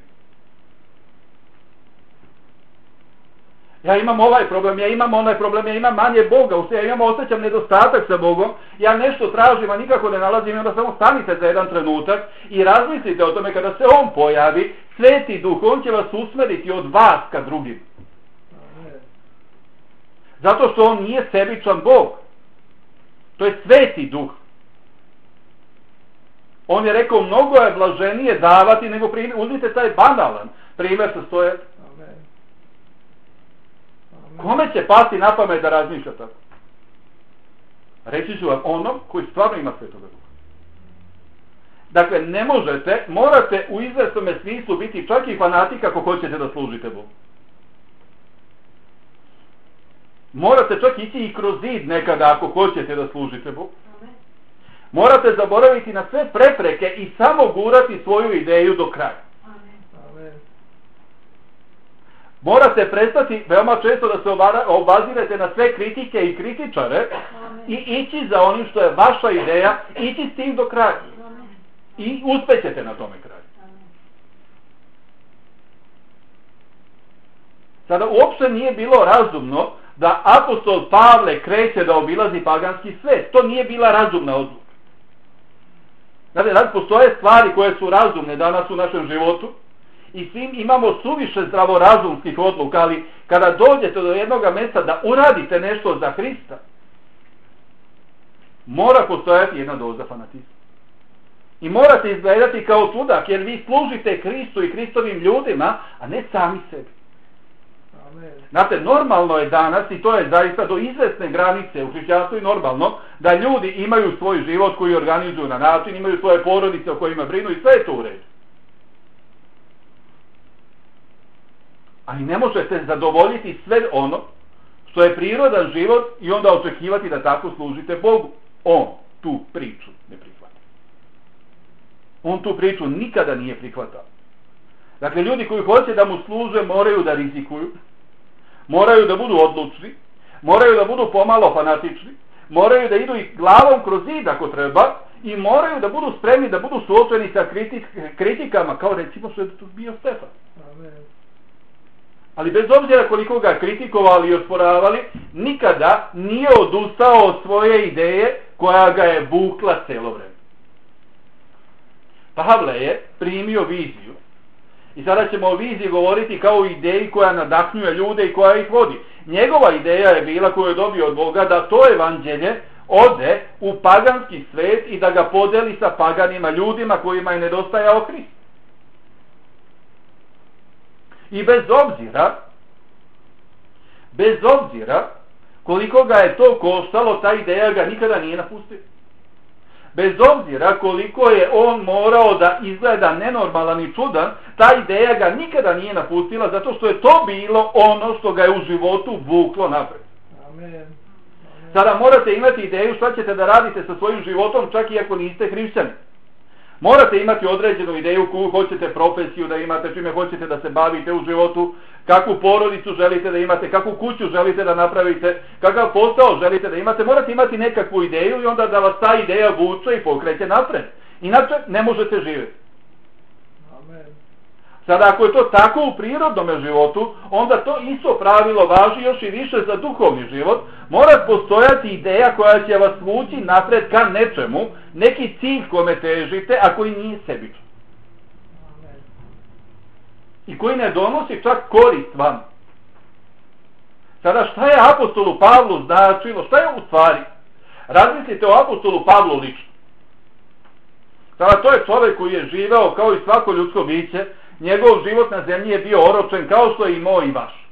Ja imam ovaj problem, ja imam onaj problem, ja imam manje Boga, ja imam osjećam nedostatak sa Bogom, ja nešto tražim, a nikako ne nalazim, onda samo stanite za jedan trenutak i razmislite o tome kada se On pojavi, Sveti Duh, On će vas usmeriti od vas ka drugim. Zato što On nije sebičan Bog. To je Sveti Duh. On je rekao, mnogo je blaženije davati nego primjer. Uzmite taj banalan primjer sa stoje. Kome će pasti na pamet da razmišlja tako? Reći ću vam onom koji stvarno ima Svetoga Duha. Dakle, ne možete, morate u izvesnome smislu biti čak i fanatik ako hoćete da služite Bogu. Morate čak ići i kroz zid nekada ako hoćete da služite Bogu. Morate zaboraviti na sve prepreke i samo gurati svoju ideju do kraja. Morate prestati veoma često da se obazirate na sve kritike i kritičare i ići za onim što je vaša ideja, ići s tim do kraja. I uspećete na tome kraju. Sada uopšte nije bilo razumno da apostol Pavle kreće da obilazi paganski svet. To nije bila razumna odluka. Znate, postoje stvari koje su razumne danas u našem životu i svim imamo suviše zdravorazumskih odluka, ali kada dođete do jednog mjesta da uradite nešto za Hrista, mora postojati jedna doza fanatizma. I morate izgledati kao čudak, jer vi služite Hristu i Hristovim ljudima, a ne sami sebi. Znate, normalno je danas, i to je zaista do izvesne granice u hrišćanstvu i normalno, da ljudi imaju svoj život koji organizuju na način, imaju svoje porodice o kojima brinu i sve je to u redu. Ali ne možete zadovoljiti sve ono što je prirodan život i onda očekivati da tako služite Bogu. On tu priču ne prihvata. On tu priču nikada nije prihvatao. Dakle, ljudi koji hoće da mu služe moraju da rizikuju, moraju da budu odlučni, moraju da budu pomalo fanatični, moraju da idu i glavom kroz zid ako treba i moraju da budu spremni da budu suočeni sa kritikama, kao recimo što je tu bio Stefan. Ali bez obzira koliko ga kritikovali i osporavali, nikada nije odustao od svoje ideje koja ga je vukla celo vreme. Pavle je primio viziju. I sada ćemo o viziji govoriti kao o ideji koja nadahnjuje ljude i koja ih vodi. Njegova ideja je bila, koju je dobio od Boga, da to evanđelje ode u paganski svet i da ga podeli sa paganima, ljudima kojima je nedostajao Hrist. I bez obzira koliko ga je to koštalo, ta ideja ga nikada nije napustila. Bez obzira koliko je on morao da izgleda nenormalan i čudan, ta ideja ga nikada nije napustila, zato što je to bilo ono što ga je u životu vuklo napred. Amen. Sada morate imati ideju šta ćete da radite sa svojim životom, čak i ako niste hrišćani. Morate imati određenu ideju koju hoćete profesiju da imate, čime hoćete da se bavite u životu, kakvu porodicu želite da imate, kakvu kuću želite da napravite, kakav posao želite da imate. Morate imati nekakvu ideju i onda da vas ta ideja vuče i pokreće napred. Inače ne možete živjeti. Amen. Sada ako je to tako u prirodnom životu, onda to isto pravilo važi još i više za duhovni život. Mora postojati ideja koja će vas vući napred ka nečemu, neki cilj kome težite, a koji nije sebičan. I koji ne donosi čak korist vam. Sada šta je apostolu Pavlu značilo? Šta je u stvari? Razmislite o apostolu Pavlu lično. Sada to je čovjek koji je živeo kao i svako ljudsko biće. Njegov život na zemlji je bio oročen kao što je i moj i vaš.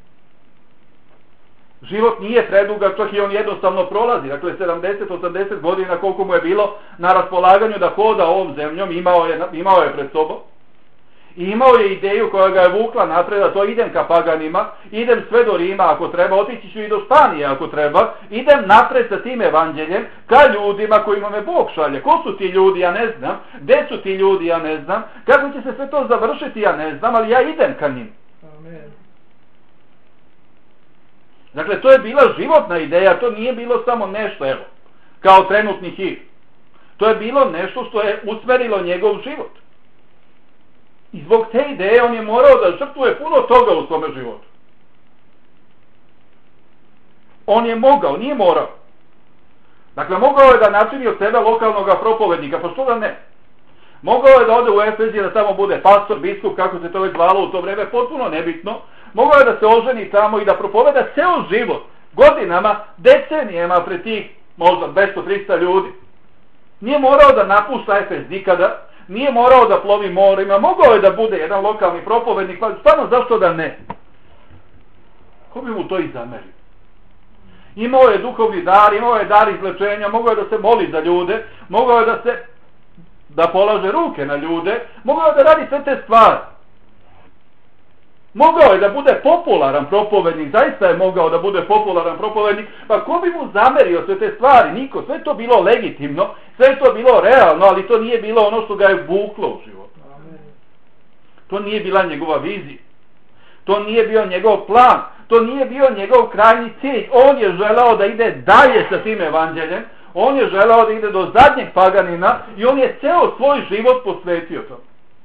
Život nije predugačak, čak i on jednostavno prolazi. Dakle, 70-80 godina koliko mu je bilo na raspolaganju da hoda ovom zemljom, imao je pred sobom. I imao je ideju koja ga je vukla napred, da to idem ka paganima, idem sve do Rima ako treba, otići ću i do Španije ako treba, idem napred sa tim evanđeljem ka ljudima kojima me Bog šalje. Ko su ti ljudi, ja ne znam, gdje su ti ljudi, ja ne znam, kako će se sve to završiti, ja ne znam, ali ja idem ka njim. Amen. Dakle, to je bila životna ideja, to nije bilo samo nešto, evo, kao trenutni hir. To je bilo nešto što je usmerilo njegov život. I zbog te ideje on je morao da žrtvuje puno toga u svome životu. On je mogao, nije morao. Dakle, mogao je da načini od sebe lokalnog propovednika, pa što da ne? Mogao je da ode u Efez i da tamo bude pastor, biskup, kako se to već zvalo u to vreme, potpuno nebitno. Mogao je da se oženi tamo i da propoveda ceo život, godinama, decenijama pred tih možda 200-300 ljudi. Nije morao da napušta Efez nikada, nije morao da plovi morima, mogao je da bude jedan lokalni propovednik, pa stvarno zašto da ne? Ko bi mu to i zamerio? Imao je duhovni dar, imao je dar izlečenja, mogao je da se moli za ljude, mogao je da polaže ruke na ljude, mogao je da radi sve te stvari. Mogao je da bude popularan propovednik, zaista je mogao da bude popularan propovednik, pa ko bi mu zamerio sve te stvari? Niko, sve to bilo legitimno, sve to bilo realno, ali to nije bilo ono što ga je vuklo u život. To nije bila njegova vizija. To nije bio njegov plan, to nije bio njegov krajnji cilj. On je želeo da ide dalje sa tim evanđeljem, on je želeo da ide do zadnjeg paganina i on je ceo svoj život posvetio to.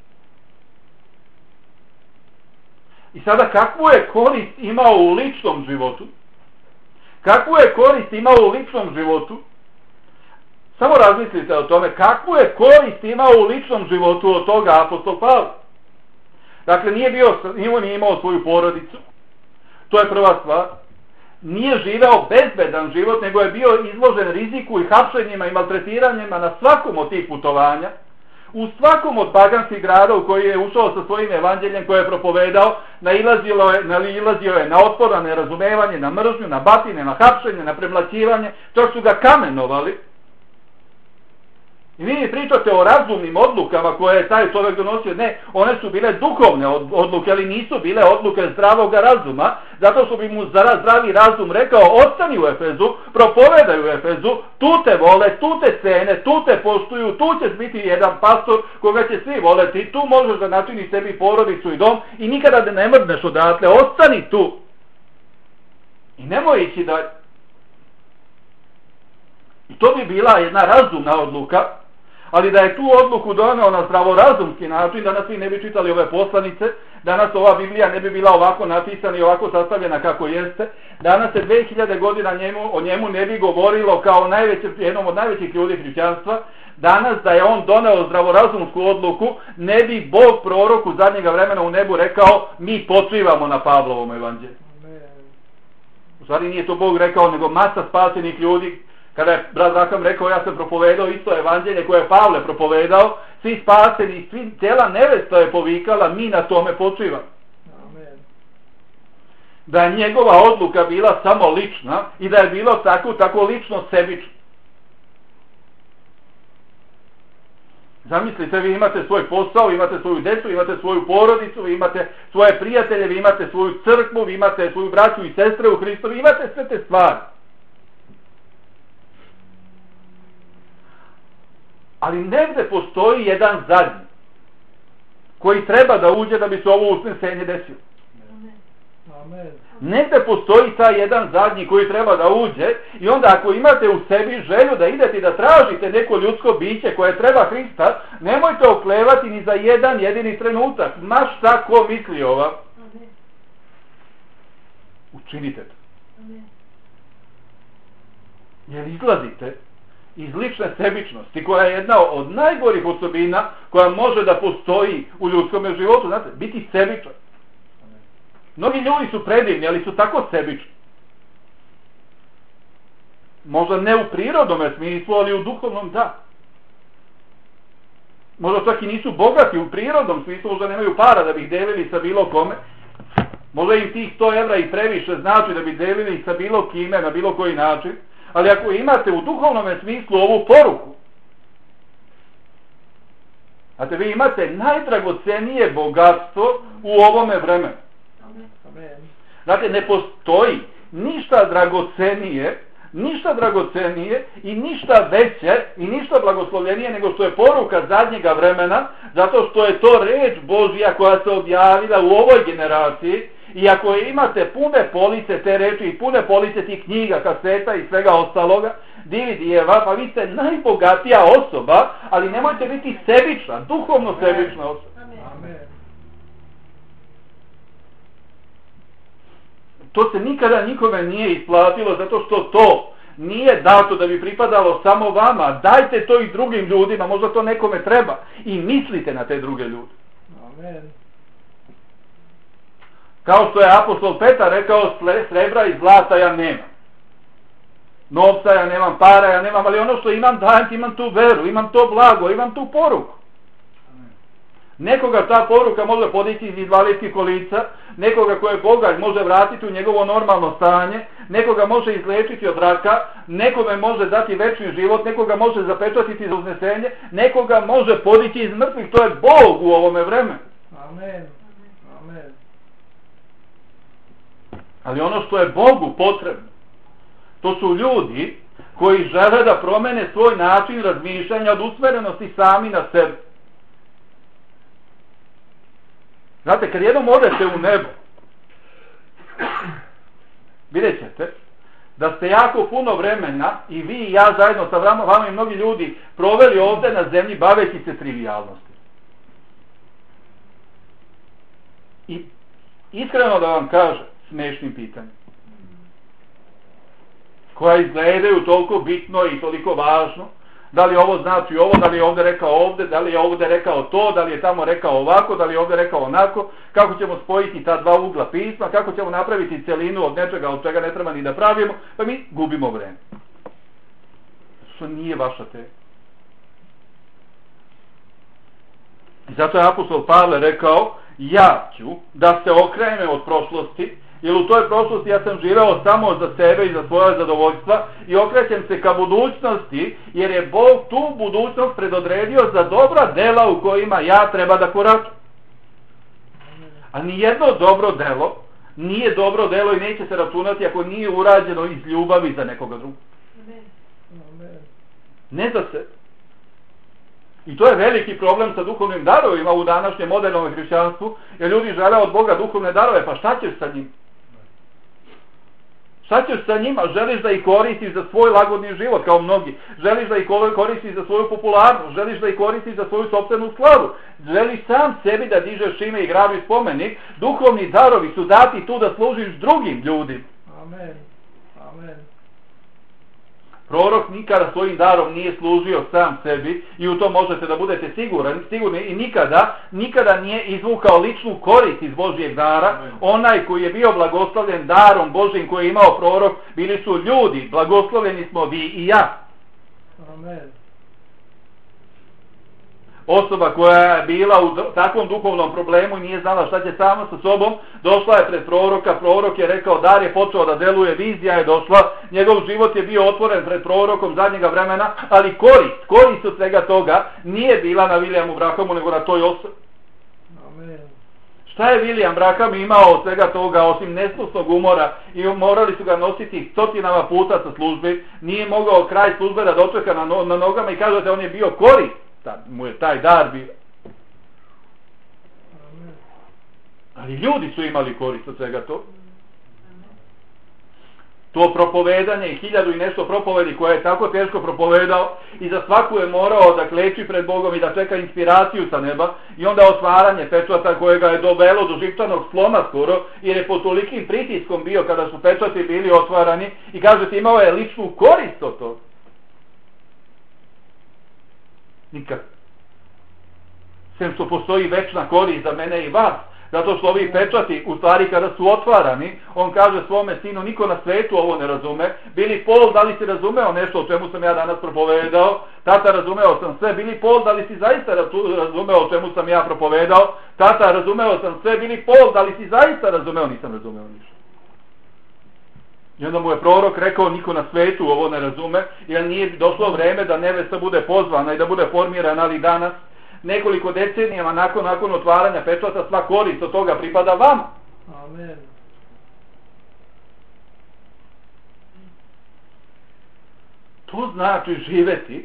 I sada kakvu je korist imao u ličnom životu? Kakvu je korist imao u ličnom životu? Samo razmislite o tome, kakvu je korist imao u ličnom životu od toga apostol Pavle? Dakle, nije imao svoju porodicu, to je prva stvar. Nije živeo bezbedan život, nego je bio izložen riziku i hapšenjima i maltretiranjima na svakom od tih putovanja. U svakom od paganskih grada u koji je ušao sa svojim evanđeljem koje je propovedao, nailazio je na otpor, na nerazumevanje, na mržnju, na batine, na hapšenje, na premlaćivanje, čak su ga kamenovali. I vi mi pričate o razumnim odlukama koje je taj čovjek donosio. Ne, one su bile duhovne odluke, ali nisu bile odluke zdravog razuma, zato što bi mu zdravi razum rekao, ostani u Efezu, propovedaj u Efezu, tu te vole, tu te cene, tu te poštuju, tu ćeš biti jedan pastor koga će svi voleti, tu možeš da načini sebi porodicu i dom i nikada da ne mrdneš odatle, ostani tu. I nemoj ići dalje. I to bi bila jedna razumna odluka, ali da je tu odluku doneo na zdravorazumski način, danas vi ne bi čitali ove poslanice, danas ova Biblija ne bi bila ovako napisana i ovako sastavljena kako jeste, danas se 2000 godina o njemu ne bi govorilo kao jednom od najvećih ljudi hrišćanstva, danas da je on doneo zdravorazumsku odluku, ne bi Bog proroku zadnjega vremena u nebu rekao, mi počivamo na Pavlovom evanđelju. U stvari nije to Bog rekao, nego masa spasenih ljudi. Kada je brat Rakam rekao, ja sam propovedao isto evanđelje koje je Pavle propovedao, svi spaseni, cijela nevesta je povikala, mi na tome počivamo. Amen. Da je njegova odluka bila samo lična i da je bilo tako lično sebično. Zamislite, vi imate svoj posao, imate svoju djecu, imate svoju porodicu, vi imate svoje prijatelje, vi imate svoju crkvu, vi imate svoju braću i sestre u Hristu, vi imate sve te stvari. Ali negde postoji jedan zadnji koji treba da uđe da bi se ovo usnesenje desilo. Amen. Negde postoji taj jedan zadnji koji treba da uđe i onda ako imate u sebi želju da idete i da tražite neko ljudsko biće koje treba Hrista, nemojte oklevati ni za jedan jedini trenutak. Ma šta ko misli ova? Učinite to. Jer izlazite iz lične sebičnosti, koja je jedna od najgorih osobina koja može da postoji u ljudskom životu, znate, biti sebičan. Mnogi ljudi su predivni, ali su tako sebični. Možda ne u prirodnom smislu, ali u duhovnom da. Možda čak i nisu bogati u prirodnom smislu, možda nemaju para da bi ih delili sa bilo kome. Možda im tih 100 evra i previše znači da bi delili sa bilo kime, na bilo koji način. Ali ako imate u duhovnom smislu ovu poruku, Znate, vi imate najdragocenije bogatstvo u ovome vremenu. Amen. Znate, ne postoji ništa dragocenije i ništa veće i ništa blagoslovljenije nego što je poruka zadnjega vremena, zato što je to reč Božja koja se objavila u ovoj generaciji. I ako imate pune police te reči i pune police tih knjiga, kaseta i svega ostaloga, DVD-eva, pa vi ste najbogatija osoba, ali nemojte biti sebična, duhovno sebična osoba. Amen. To se nikada nikome nije isplatilo, zato što to nije dato da bi pripadalo samo vama. Dajte to i drugim ljudima, možda to nekome treba. I mislite na te druge ljude. Amen. Kao što je apostol Petar rekao, srebra i zlata ja nemam. Novca ja nemam, para ja nemam, ali ono što imam dajem ti, imam tu veru, imam to blago, imam tu poruku. Nekoga ta poruka može podići iz invalidskih kolica, nekoga koje Boga može vratiti u njegovo normalno stanje, nekoga može izlečiti od raka, nekome može dati večni život, nekoga može zapečatiti za uznesenje, nekoga može podići iz mrtvih, to je Bog u ovome vremenu. Amen. Amen. Ali ono što je Bogu potrebno, to su ljudi koji žele da promene svoj način razmišljanja od usmerenosti sami na sebe. Znate, kad jednom odete u nebo, vidjet ćete da ste jako puno vremena, i vi i ja zajedno sa vama i mnogi ljudi, proveli ovdje na zemlji baveći se trivijalnosti. I iskreno da vam kažem, smešnim pitanjem, koja izgledaju toliko bitno i toliko važno, da li ovo znači ovo, da li je ovdje rekao ovdje, da li je ovdje rekao to, da li je tamo rekao ovako, da li je ovdje rekao onako, kako ćemo spojiti ta dva ugla pisma, kako ćemo napraviti celinu od nečega od čega ne treba ni da pravimo, pa mi gubimo vreme. Što nije vaša tema. I zato je apostol Pavle rekao, ja ću da se okrenem od prošlosti, jer u toj prošlosti ja sam živeo samo za sebe i za svoje zadovoljstva i okrećem se ka budućnosti, jer je Bog tu budućnost predodredio za dobra dela u kojima ja treba da koračam. A nijedno dobro delo nije dobro delo i neće se računati ako nije urađeno iz ljubavi za nekoga drugog. Ne za sebe. I to je veliki problem sa duhovnim darovima u današnjem modernom hrišćanstvu, jer ljudi žele od Boga duhovne darove, pa šta ćeš sa njim? Šta ćeš sa njima? Želiš da ih koristiš za svoj lagodni život, kao mnogi. Želiš da ih koristiš za svoju popularnost, želiš da ih koristiš za svoju sopstvenu slavu. Želiš sam sebi da dižeš ime i grabiš spomenik. Duhovni darovi su dati tu da služiš drugim ljudima. Amen. Amen. Prorok nikada svojim darom nije služio sam sebi i u to možete da budete sigurni i nikada nije izvukao ličnu korist iz Božjeg dara. Onaj koji je bio blagoslovljen darom Božjim koji je imao prorok, bili su ljudi, blagoslovljeni smo vi i ja. Amen. Osoba koja je bila u takvom duhovnom problemu i nije znala šta će sama sa sobom, došla je pred proroka, prorok je rekao, dar je počeo da deluje, vizija je došla, njegov život je bio otvoren pred prorokom zadnjega vremena, ali korist od svega toga nije bila na Williamu Branhamu nego na toj osobi. Amen. Šta je William Branham imao od svega toga osim nesnosnog umora i morali su ga nositi stotinama puta sa službe, nije mogao kraj službe da dočeka na nogama i kažete on je bio korist. Mu je taj dar bio. Ali ljudi su imali korist od svega to. To propovedanje i 1000 i nešto propovedi koje je tako teško propovedao i za svaku je morao da kleči pred Bogom i da čeka inspiraciju sa neba i onda otvaranje pečata koje ga je dovelo do živčanog sloma skoro jer je pod tolikim pritiskom bio kada su pečati bili otvarani i kažete imao je ličnu korist od toga. Nikad. Sem što postoji večna korist za mene i vas. Zato što ovi pečati, u stvari kada su otvarani, on kaže svome sinu, niko na svetu ovo ne razume. Bili Pol, da li si razumeo nešto o čemu sam ja danas propovedao? Tata, razumeo sam sve. Bili Pol, da li si zaista razumeo o čemu sam ja propovedao? Tata, razumeo sam sve. Bili Pol, da li si zaista razumeo? Nisam razumeo ništa. I onda mu je prorok rekao, niko na svetu ovo ne razume, jer nije došlo vreme da nevesta bude pozvana i da bude formirana, ali danas nekoliko decenijama nakon otvaranja pečata, sva korist od toga pripada vama. Amen. To znači živjeti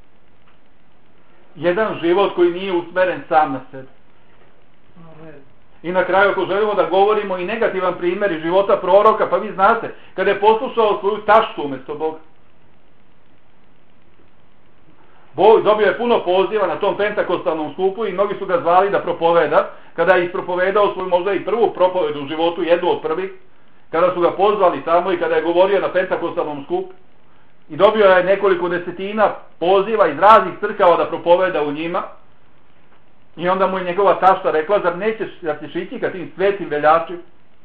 jedan život koji nije usmeren sam na sebe. Amen. I na kraju, ako želimo da govorimo i negativan primjer iz života proroka, pa vi znate, kada je poslušao svoju taštu umjesto Boga. Bog dobio je puno poziva na tom pentakostalnom skupu i mnogi su ga zvali da propoveda. Kada je ispropovedao svoju možda i prvu propovedu u životu, jednu od prvih, kada su ga pozvali tamo i kada je govorio na pentakostalnom skupu, i dobio je nekoliko desetina poziva iz raznih crkava da propoveda u njima, i onda mu je njegova tašta rekla, zar nećeš da ćeš ići ka tim svetim veljačima?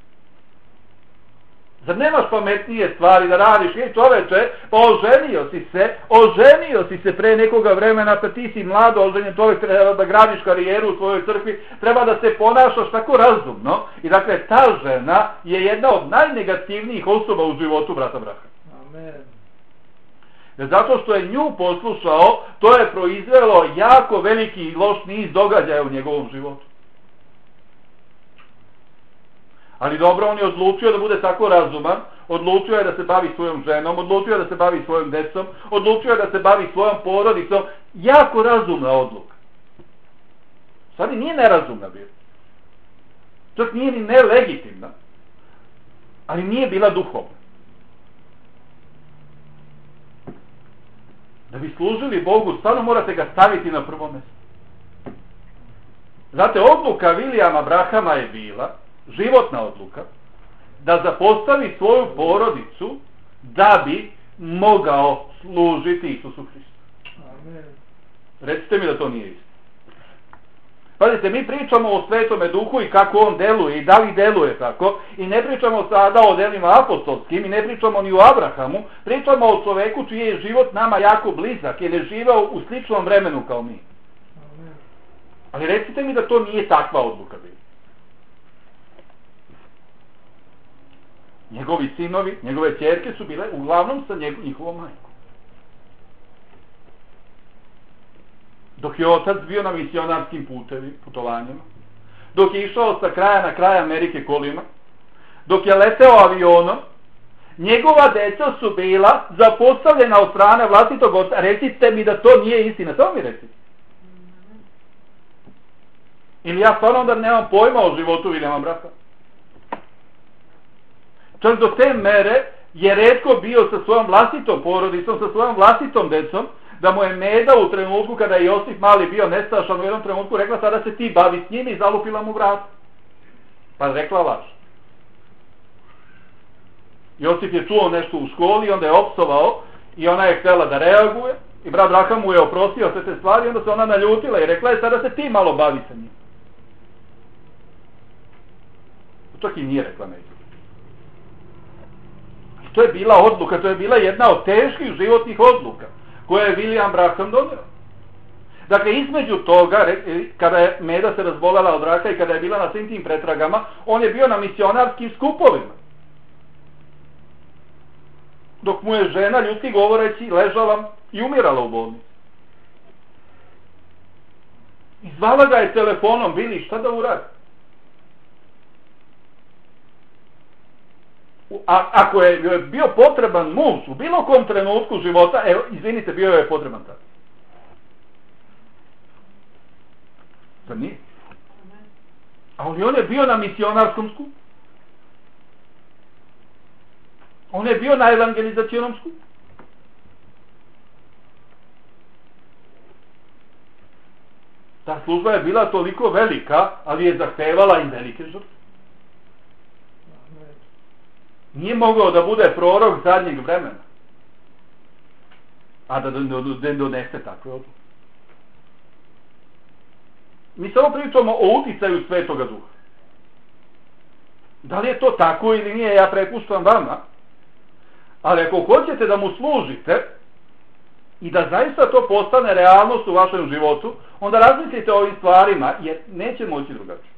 Zar nemaš pametnije stvari da radiš? Ej čoveče, pa oženio si se pre nekoga vremena, pa ti si mlado oženjen čovjek, treba da gradiš karijeru u svojoj crkvi, treba da se ponašaš tako razumno. I dakle, ta žena je jedna od najnegativnijih osoba u životu brata Braha. Amen. Zato što je nju poslušao, to je proizvelo jako veliki i loš niz događaja u njegovom životu. Ali dobro, on je odlučio da bude tako razuman, odlučio je da se bavi svojom ženom, odlučio je da se bavi svojom decom, odlučio je da se bavi svojom porodicom. Jako razumna odluka. Sad i nije nerazumna bila. Čak nije ni nelegitimna, ali nije bila duhovna. Da bi služili Bogu, stvarno morate ga staviti na prvo mjesto. Znate, odluka Vilijama Brahama je bila, životna odluka, da zapostavi svoju porodicu da bi mogao služiti Isusu Hristu. Amen. Recite mi da to nije isto. Pazite, mi pričamo o Svetome Duhu i kako on deluje i da li deluje tako, i ne pričamo sada o delima apostolskim i ne pričamo ni o Abrahamu, pričamo o čoveku čiji je život nama jako blizak jer je živeo u sličnom vremenu kao mi. Amen. Ali recite mi da to nije takva odluka bila. Njegovi sinovi, njegove ćerke su bile uglavnom sa njihovom majkom. Dok je otac bio na misionarskim putovanjima, dok je išao sa kraja na kraj Amerike kolima, dok je leteo avionom, njegova deca su bila zapostavljena od strane vlastitog oca. Recite mi da to nije istina, samo mi recite. Ili ja stvarno onda nemam pojma o životu Vilijama Braha. Čak do te mere je retko bio sa svojom vlastitom porodicom, sa svojom vlastitom decom, da mu je Meda u trenutku kada je Josip mali bio nestašan u jednom trenutku rekla sada se ti bavi s njim i zalupila mu vrat. Pa rekla laž. Josip je čuo nešto u školi i onda je opsovao i ona je htjela da reaguje i brat Braha mu je oprostio sve te stvari i onda se ona naljutila i rekla je sada se ti malo bavi sa njim. Čak i nije rekla Meda. To je bila odluka, to je bila jedna od teških životnih odluka koje je Vilijam Braham donio. Dakle, između toga, kada je Meda se razbolela od raka i kada je bila na svim tim pretragama, on je bio na misionarskim skupovima. Dok mu je žena, ljudski govoreći, ležala i umirala u bolnici. I zvala ga je telefonom, Vili, šta da uradi? Ako je bio potreban muž u bilo kom trenutku života, evo, izvinite, bio je potreban tad. Zar nije? Ali on je bio na misionarskom skupu. On je bio na evangelizacionom skupu. Ta služba je bila toliko velika, ali je zahtevala i velike žrtve. Nije mogao da bude prorok zadnjeg vremena, a da donese takve odluke. Mi samo pričamo o uticaju Svetoga Duha. Da li je to tako ili nije, ja prepuštam vama, ali ako hoćete da mu služite i da zaista to postane realnost u vašem životu, onda razmislite o ovim stvarima, jer neće moći drugačije.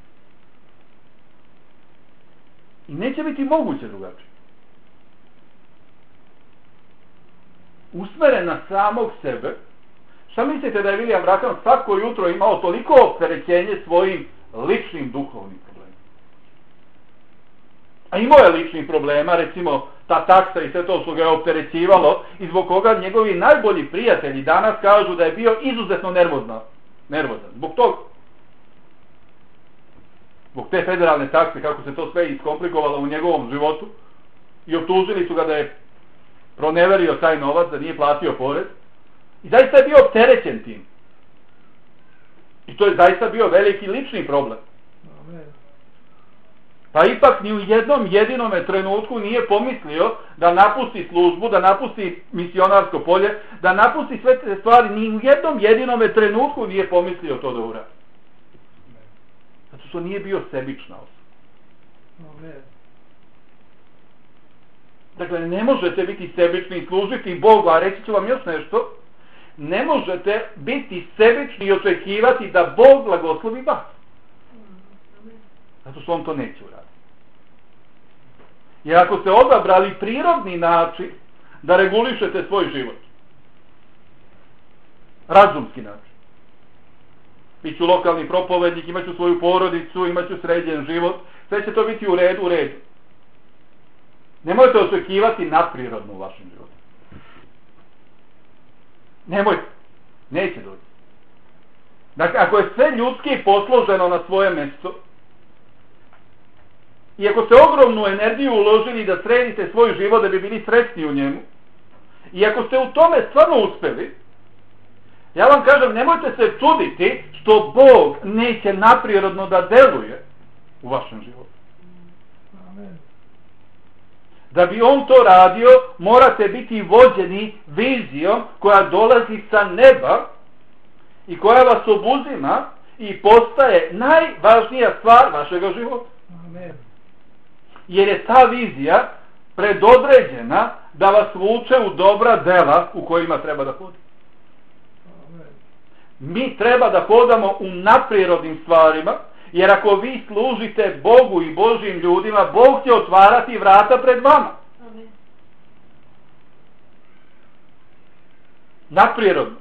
I neće biti moguće drugačije. Usmeren na samog sebe, Šta mislite da je William Branham svako jutro imao toliko opterećenje svojim ličnim duhovnim problemima? A imao je ličnih problema, recimo ta taksa i sve to što ga je opterećivalo i zbog koga njegovi najbolji prijatelji danas kažu da je bio izuzetno nervozan. Zbog toga. Zbog te federalne takse, kako se to sve iskomplikovalo u njegovom životu i optužili su ga da je proneverio taj novac, da nije platio porez. I zaista je bio opterećen tim. I to je zaista bio veliki lični problem. Pa ipak ni u jednom jedinome trenutku nije pomislio da napusti službu, da napusti misionarsko polje, da napusti sve te stvari. Ni u jednom jedinome trenutku nije pomislio to da uradi. Zato što nije bio sebična osoba. Dakle, ne možete biti sebični i služiti Bogu, a reći ću vam još nešto. Ne možete biti sebični i očekivati da Bog blagoslovi vas. Zato što on to neće uraditi. Jer ako ste odabrali prirodni način da regulišete svoj život, razumski način, biću lokalni propovednik, imaću svoju porodicu, imaću sređen život, sve će to biti u redu. Nemojte očekivati nadprirodno u vašem životu. Nemojte. Neće doći. Dakle, ako je sve ljudski posloženo na svoje mjesto, i ako ste ogromnu energiju uložili da sredite svoj život da bi bili sretni u njemu, i ako ste u tome stvarno uspjeli, ja vam kažem, nemojte se čuditi što Bog neće naprirodno da deluje u vašem životu. Amen. Da bi on to radio, morate biti vođeni vizijom koja dolazi sa neba i koja vas obuzima i postaje najvažnija stvar vašega života. Amen. Jer je ta vizija predodređena da vas vuče u dobra dela u kojima treba da hodite. Mi treba da hodamo u nadprirodnim stvarima, jer ako vi služite Bogu i Božjim ljudima, Bog će otvarati vrata pred vama. Amen. Nadprirodno.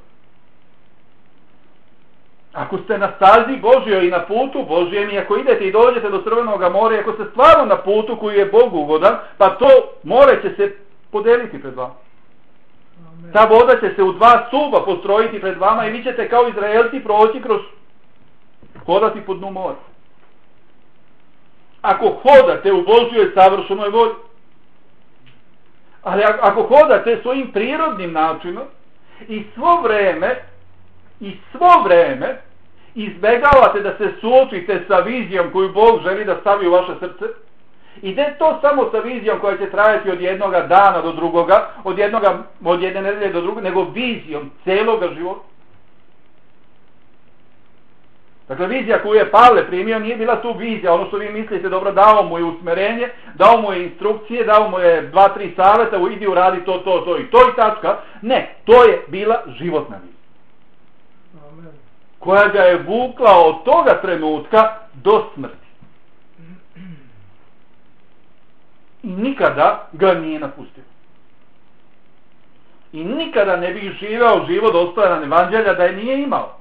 Ako ste na stazi Božjoj i na putu Božjem, i ako idete i dođete do Crvenog mora, i ako ste stvarno na putu koji je Bogu ugodan, pa to more će se podeliti pred vama. Amen. Ta voda će se u 2 stuba postrojiti pred vama i vi ćete kao Izraelci proći hodati po dnu mora. Ako hodate u Božjoj savršenoj volji. Ali ako hodate svojim prirodnim načinom i svo vreme izbegavate da se suočite sa vizijom koju Bog želi da stavi u vaše srce, i ne to samo sa vizijom koja će trajati od jednoga dana do drugoga, od jedne nedelje do drugoga, nego vizijom celoga života. Dakle, vizija koju je Pavle primio nije bila tu vizija, ono što vi mislite, dobro, dao mu je usmerenje, dao mu je instrukcije, dao mu je 2-3 savjeta, idi uradi to i tačka. Ne, to je bila životna vizija. Amen. Koja ga je vukla od toga trenutka do smrti. I nikada ga nije napustio. I nikada ne bi živeo život dostojan evanđelja da je nije imao.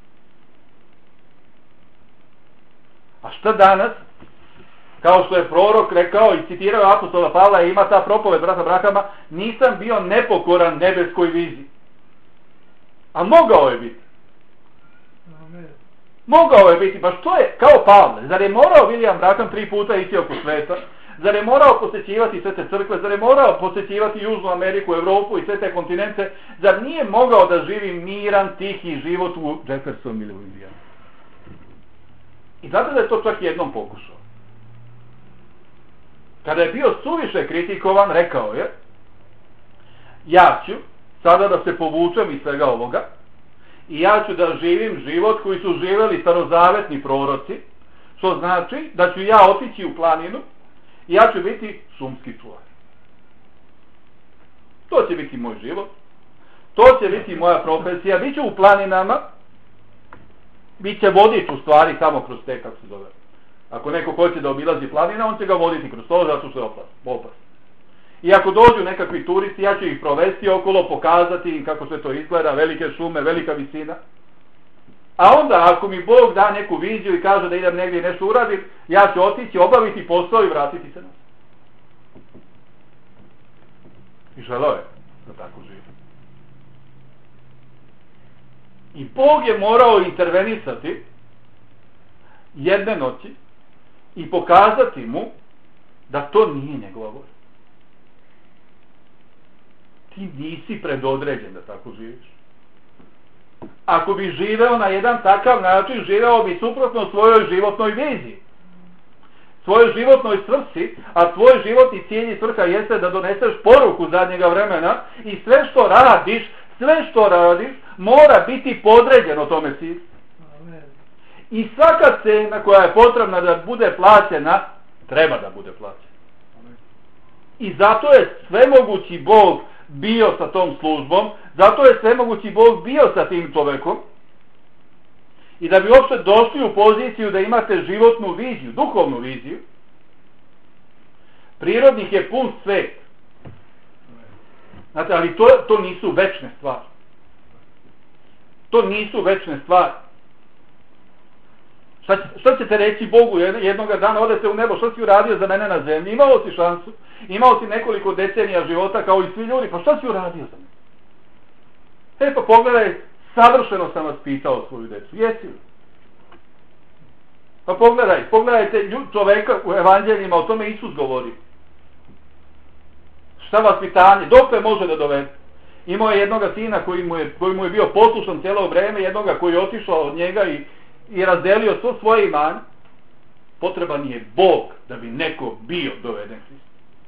A šta danas? Kao što je prorok rekao i citirao apostola Pavla, i ima ta propoved brata Branhama, nisam bio nepokoran nebeskoj viziji. A mogao je biti. Amen. Mogao je biti, pa što je, kao Pavle, zar je morao William Branham 3 puta ići oko sveta? Zar je morao posjećivati sve te crkve? Zar je morao posjećivati Južnu Ameriku, Evropu i sve te kontinente? Zar nije mogao da živi miran, tihi život u Jeffersonu ili u Indijanu? I zato da je to čak jednom pokušao. Kada je bio suviše kritikovan, rekao je, ja ću sada da se povučem iz svega ovoga i ja ću da živim život koji su živjeli starozavetni proroci, što znači da ću ja otići u planinu i ja ću biti šumski čuvar. To će biti moj život, to će biti moja profesija, bit ću u planinama, bit će vodič u stvari samo kroz te, kako se zove. Ako neko hoće da obilazi planina, on će ga voditi kroz to, zato što je opasno. I ako dođu nekakvi turisti, ja ću ih provesti okolo, pokazati im kako sve to izgleda, velike šume, velika visina. A onda ako mi Bog da neku viziju i kaže da idem negdje nešto uradim, ja ću otići, obaviti posao i vratiti se nazad. I želeo je da tako živi. I Bog je morao intervenisati jedne noći i pokazati mu da to nije njegova volja. Ti nisi predodređen da tako živiš. Ako bi živeo na jedan takav način, živeo bi suprotno svojoj životnoj viziji, svojoj životnoj svrsi, a tvoj životni cilj i svrha jeste da doneseš poruku zadnjega vremena i sve što radiš mora biti podređeno tome cilju. I svaka cena koja je potrebna da bude plaćena, treba da bude plaćena. I zato je svemogući Bog bio sa tom službom, zato je svemogući Bog bio sa tim čovekom. I da bi uopšte došli u poziciju da imate životnu viziju, duhovnu viziju, prirodnih je pun svet. Znate, ali to nisu večne stvari. To nisu večne stvari. Šta ćete reći Bogu jednoga dana, odete u nebo, što si uradio za mene na zemlji? Imao si šansu, imao si nekoliko decenija života kao i svi ljudi, pa šta si uradio za mene? Pa pogledaj, savršeno sam vas pitao svoju decu, jesi li? Pa pogledajte čoveka u evanđeljima, o tome Isus govori. Šta vaspitanje, dokle može da dovede? Imao je jednoga sina koji mu je bio poslušan cijelo vreme, jednoga koji je otišao od njega i razdelio svo svoje imanje. Potreban je Bog da bi neko bio doveden Hristu.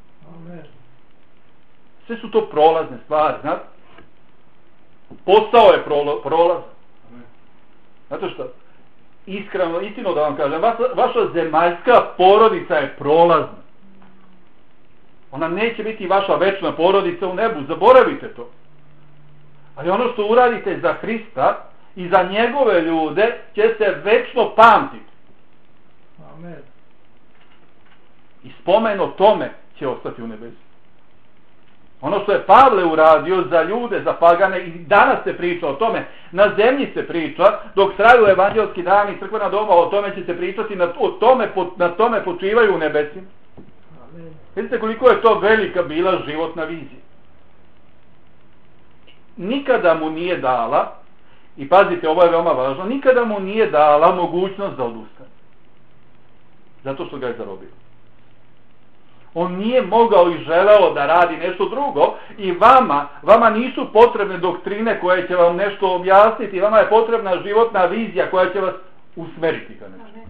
Sve su to prolazne stvari, znate? Posao je prolazan. Znate što? Istino da vam kažem, vaša zemaljska porodica je prolazna. Ona neće biti vaša večna porodica u nebu, zaboravite to. Ali ono što uradite za Hrista i za njegove ljude će se večno pamtiti. Amen. I spomen o tome će ostati u nebesi. Ono što je Pavle uradio za ljude, za pagane, i danas se priča o tome, na zemlji se priča, dok traju evanđelski dani i crkvena doba, o tome će se pričati, na tome počivaju u nebesima. Vidite koliko je to velika bila životna vizija. Nikada mu nije dala, i pazite, ovo je veoma važno, nikada mu nije dala mogućnost da odustane. Zato što ga je zarobio. On nije mogao i želeo da radi nešto drugo i vama nisu potrebne doktrine koje će vam nešto objasniti, vama je potrebna životna vizija koja će vas usmeriti ka nešto.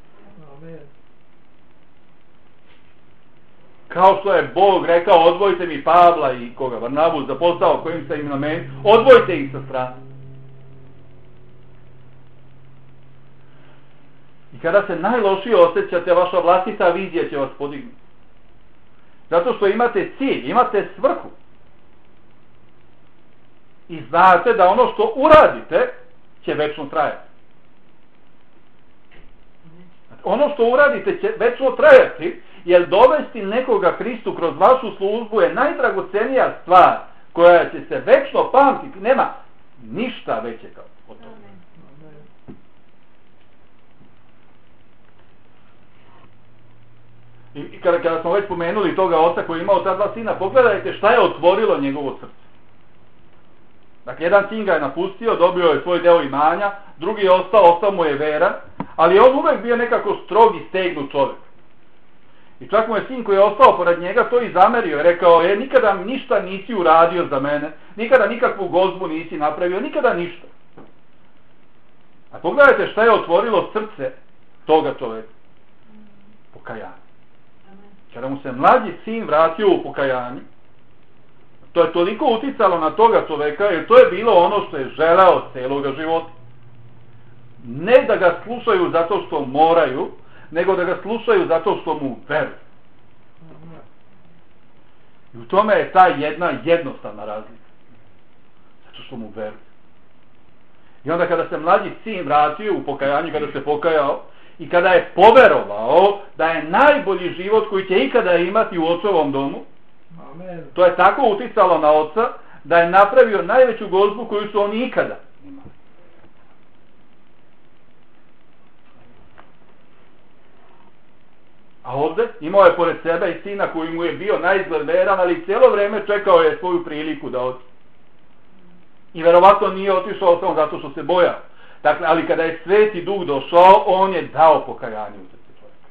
Kao što je Bog rekao, odvojite mi Pavla i Varnabu za posao kojim ste im namenili, odvojite ih sa strane. I kada se najlošije osjećate, vaša vlastita vizija će vas podignuti. Zato što imate cilj, imate svrhu. I znate da ono što uradite će večno trajati. Ono što uradite će večno trajati, jer dovesti nekoga Hristu kroz vašu službu je najdragocenija stvar koja će se večno pamtiti. Nema ništa veće kao od toga. I kada smo već pomenuli toga oca koji je imao ta dva sina, pogledajte šta je otvorilo njegovo srce. Dakle, jedan sin ga je napustio, dobio je svoj deo imanja, drugi je ostao mu je veran, ali on uvek bio nekako strog i stegnut čovjek. I čak mu je sin koji je ostao pored njega to i zamerio, rekao je, nikada ništa nisi uradio za mene, nikada nikakvu gozbu nisi napravio, nikada ništa. A pogledajte šta je otvorilo srce toga čovjeka. Pokajanje. Kada mu se mlađi sin vratio u pokajanje, to je toliko uticalo na toga čoveka, jer to je bilo ono što je želeo celoga života. Ne da ga slušaju zato što moraju, nego da ga slušaju zato što mu veruju. I u tome je ta jedna jednostavna razlika. Zato što mu veruju. I onda kada se mlađi sin vratio u pokajanju, kada se pokajao, i kada je poverovao da je najbolji život koji će ikada imati u očevom domu, Amen. To je tako uticalo na oca da je napravio najveću gozbu koju su oni ikada imali. A ovdje imao je pored sebe i sina koji mu je bio naizgled veran, ali cijelo vrijeme čekao je svoju priliku da ode. I verovatno nije otišao samo zato što se bojao. Dakle, ali kada je Sveti Duh došao, on je dao pokajanje u srce čovjeka.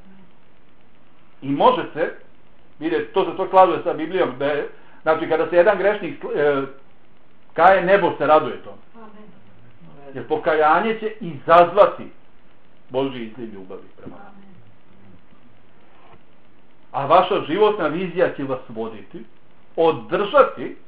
I može se, vidjeti, to se to skladuje sa Biblijom, da je, znači kada se jedan grešnik kaje, nebo se raduje tome. Jer pokajanje će izazvati Božji izliv ljubavi prema nama. A vaša životna vizija će vas voditi, održati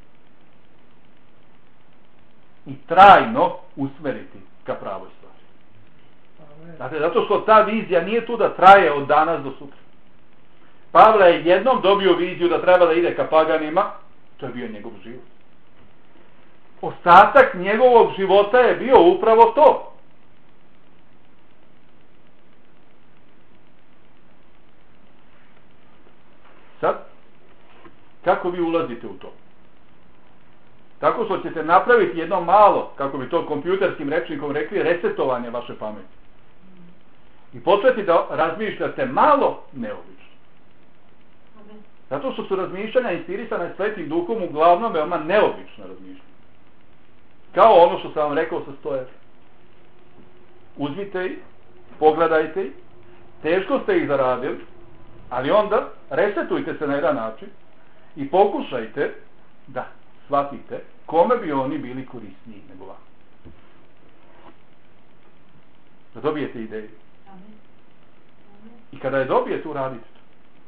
i trajno usmeriti ka pravoj stvari. Znate, zato što ta vizija nije tu da traje od danas do sutra. Pavle je jednom dobio viziju da treba da ide ka paganima, to je bio njegov život. Ostatak njegovog života je bio upravo to. Sad, kako vi ulazite u to? Tako što ćete napraviti jedno malo, kako bi to kompjuterskim rečnikom rekli, resetovanje vaše pameti. I početi da razmišljate malo neobično. Zato što su razmišljanja inspirisane Svetim Duhom uglavnom veoma neobično razmišljanje. Kao ono što sam vam rekao sa 100 €. Uzmite ih, pogledajte ih, teško ste ih zaradili, ali onda resetujte se na jedan način i pokušajte da shvatite kome bi oni bili korisniji nego vam. Da dobijete ideju. I kada je dobijete, uradite to.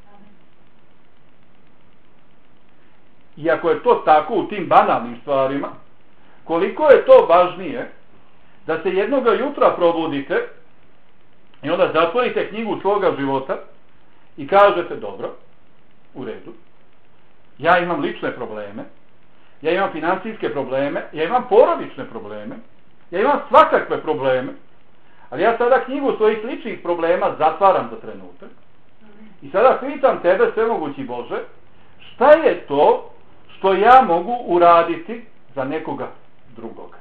Iako je to tako u tim banalnim stvarima, koliko je to važnije da se jednoga jutra probudite i onda zatvorite knjigu svoga života i kažete, dobro, u redu, ja imam lične probleme, ja imam financijske probleme, ja imam porodične probleme, ja imam svakakve probleme, ali ja sada knjigu svojih ličnih problema zatvaram za trenutak i sada pitam tebe, svemogući Bože, šta je to što ja mogu uraditi za nekoga drugoga?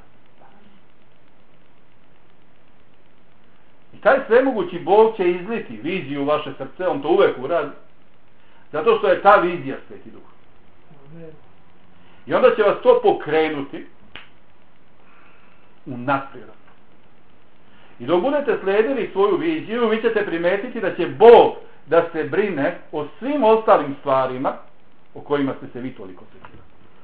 I taj svemogući Bog će izliti viziju u vaše srce, on to uvek uradi, zato što je ta vizija Sveti Duh. I onda će vas to pokrenuti u nadprirodno. I dok budete slijedili svoju viziju, vi ćete primetiti da će Bog da se brine o svim ostalim stvarima o kojima ste se vi toliko sekirali.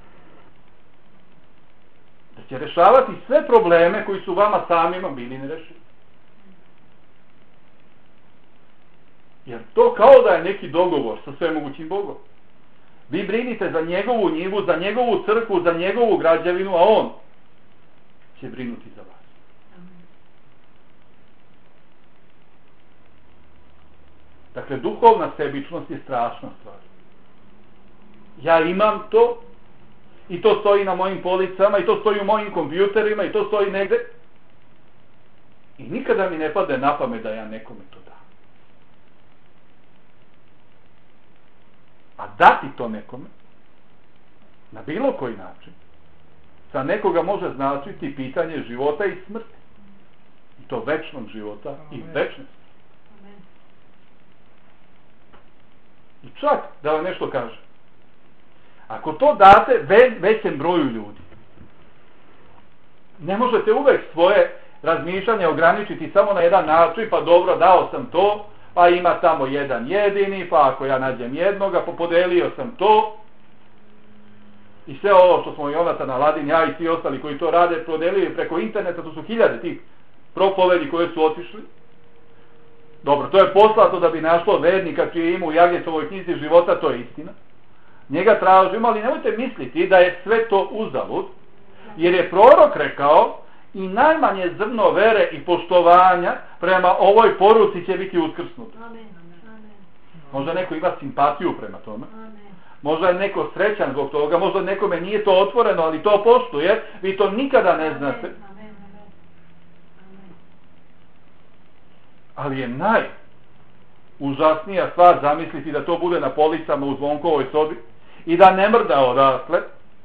Da će rešavati sve probleme koji su vama samima bili nerešivi. Jer to kao da je neki dogovor sa svemogućim Bogom. Vi brinite za njegovu njivu, za njegovu crkvu, za njegovu građevinu, a on će brinuti za vas. Dakle, duhovna sebičnost je strašna stvar. Ja imam to, i to stoji na mojim policama, i to stoji u mojim kompjuterima, i to stoji negde. I nikada mi ne pade na pamet da ja nekome to dam. A dati to nekome, na bilo koji način, za nekoga može značiti pitanje života i smrti. I to večnog života i večnosti. I čak, da vam nešto kažem, ako to date većem broju ljudi, ne možete uvek svoje razmišljanje ograničiti samo na jedan način, pa dobro, dao sam to, pa ima tamo jedan jedini, pa ako ja nađem jednoga, pa podelio sam to. I sve ovo što smo Jonatan Aladin, ja i svi ostali koji to rade, podelili preko interneta, to su hiljade tih propovedi koje su otišli. Dobro, to je poslato da bi našlo vernika čije ima u Jagnjetovoj knjizi života, to je istina. Njega tražimo, ali nemojte misliti da je sve to uzalud, jer je prorok rekao i najmanje zrno vere i poštovanja prema ovoj poruci će biti uskrsnuto. Možda neko ima simpatiju prema tome. Možda je neko srećan zbog toga, možda nekome nije to otvoreno, ali to poštuje, vi to nikada ne znate. Ali je najužasnija stvar zamisliti da to bude na policama u zvonkovoj sobi i da ne mrda odatle.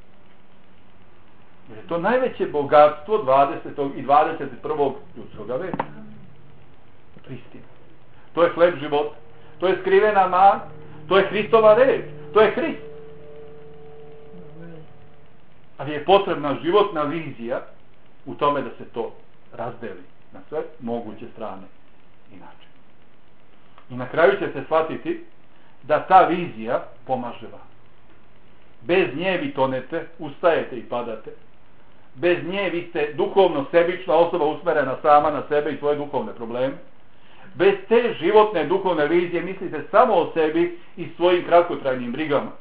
Jer je to najveće bogatstvo 20. i 21. ljudskog veka. Istina. To je hleb života. To je skrivena mana. To je Hristova reč. To je Hrist. Ali je potrebna životna vizija u tome da se to razdeli na sve moguće strane i načine. I na kraju ćete shvatiti da ta vizija pomaže vam. Bez nje vi tonete, ustajete i padate. Bez nje vi ste duhovno sebična osoba usmerena sama na sebe i svoje duhovne probleme. Bez te životne duhovne vizije mislite samo o sebi i svojim kratkotrajnim brigama.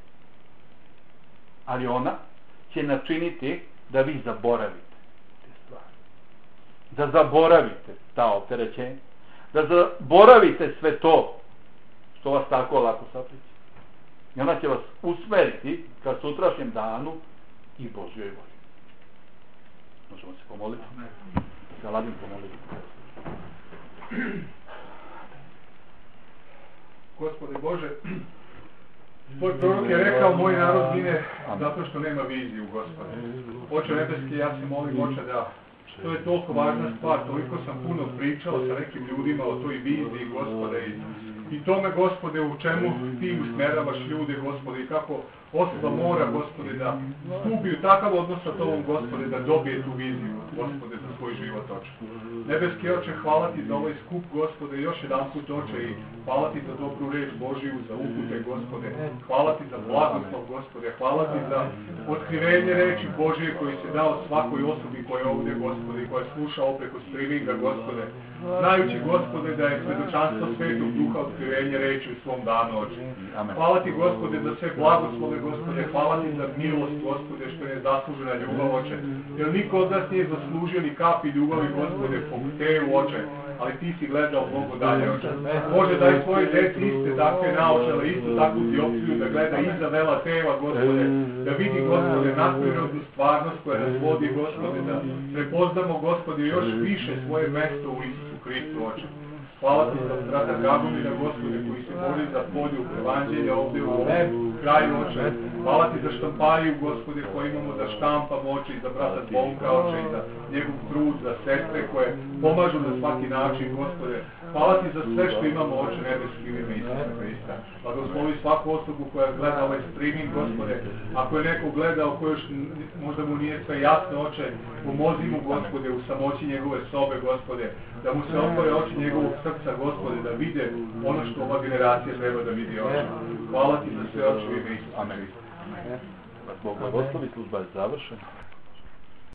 Ali ona će načiniti da vi zaboravite te stvari. Da zaboravite ta opterećenja. Da zaboravite sve to što vas tako lako sapliče. I ona će vas usmeriti ka sutrašnjem danu i Božjoj volji. Možemo se pomoliti? Ja ladim pomoliti. Gospode Bože, tvoj prorok je rekao, moj narod gine zato što nema viziju, Gospode. Oče nebeski, ja se molim, Oče, da to je toliko važna stvar, toliko sam puno pričao sa nekim ljudima o toj viziji, Gospode, i tome, Gospode, u čemu ti usmeravaš ljude, Gospode, i kako osoba mora, Gospode, da stupi u takav odnos sa tobom, Gospode, da dobije tu viziju, Gospode, za svoj život, Oče. Nebeski Oče, hvala ti za ovaj skup, Gospode, još jedan put, Oče, i hvala ti za dobru reč Božiju, za upute, Gospode, hvala ti za blagoslov, Gospode, hvala ti za otkrivenje reči Božije koji se dao svakoj osobi koja je ovdje, Gospode, i koja sluša opreko streaminga, Gospode, znajući, Gospode, da je svedočanstvo Svetog Duha otkrivenje reči u svom danu, Oče. Hvala ti, Gospode, za sve blagoslove, Gospode, hvala ti za milost, Gospode, što je zaslužena ljubav, Oče. Jer niko od nas nije zaslužio ni kapi ljubavi, Gospode, po teju, Oče, ali ti si gledao mnogo dalje, Oče. Može daj svoje deci iste takve naočale, isto takvu dioptriju da gleda iza vela teva, Gospode, da vidi, Gospode, nadprirodnu stvarnost koja nas vodi, Gospode, da prepoznamo, Gospode, još više svoje mesto u Isusu Hristu, Oče. Hvala ti za brata Gagomira, Gospode, koji se bori za podiju evanđelja ovdje u ovom kraju, Oče. Hvala ti za štampariju, Gospode, koji imamo da štampamo, Oče, i za brata Zvonka, Oče, i za njegov trud, za sestre koje pomažu na svaki način, Gospode. Hvala ti za sve što imamo, Oče, nebeski u ime Isusa Hrista. Blagoslovi svaku osobu koja gleda ovaj streaming, Gospode. Ako je neko gledao koji još možda mu nije sve jasno, Oče, pomozi mu, Gospode, u samoći njegove sobe, Gospode, da mu se otvore oči njegovog srca, Gospode, da vide ono što ova generacija treba da vidi, Oče. Hvala ti za sve, Oče, u ime Isusa Hrista. Amen. Bog blagoslovi, služba je završena.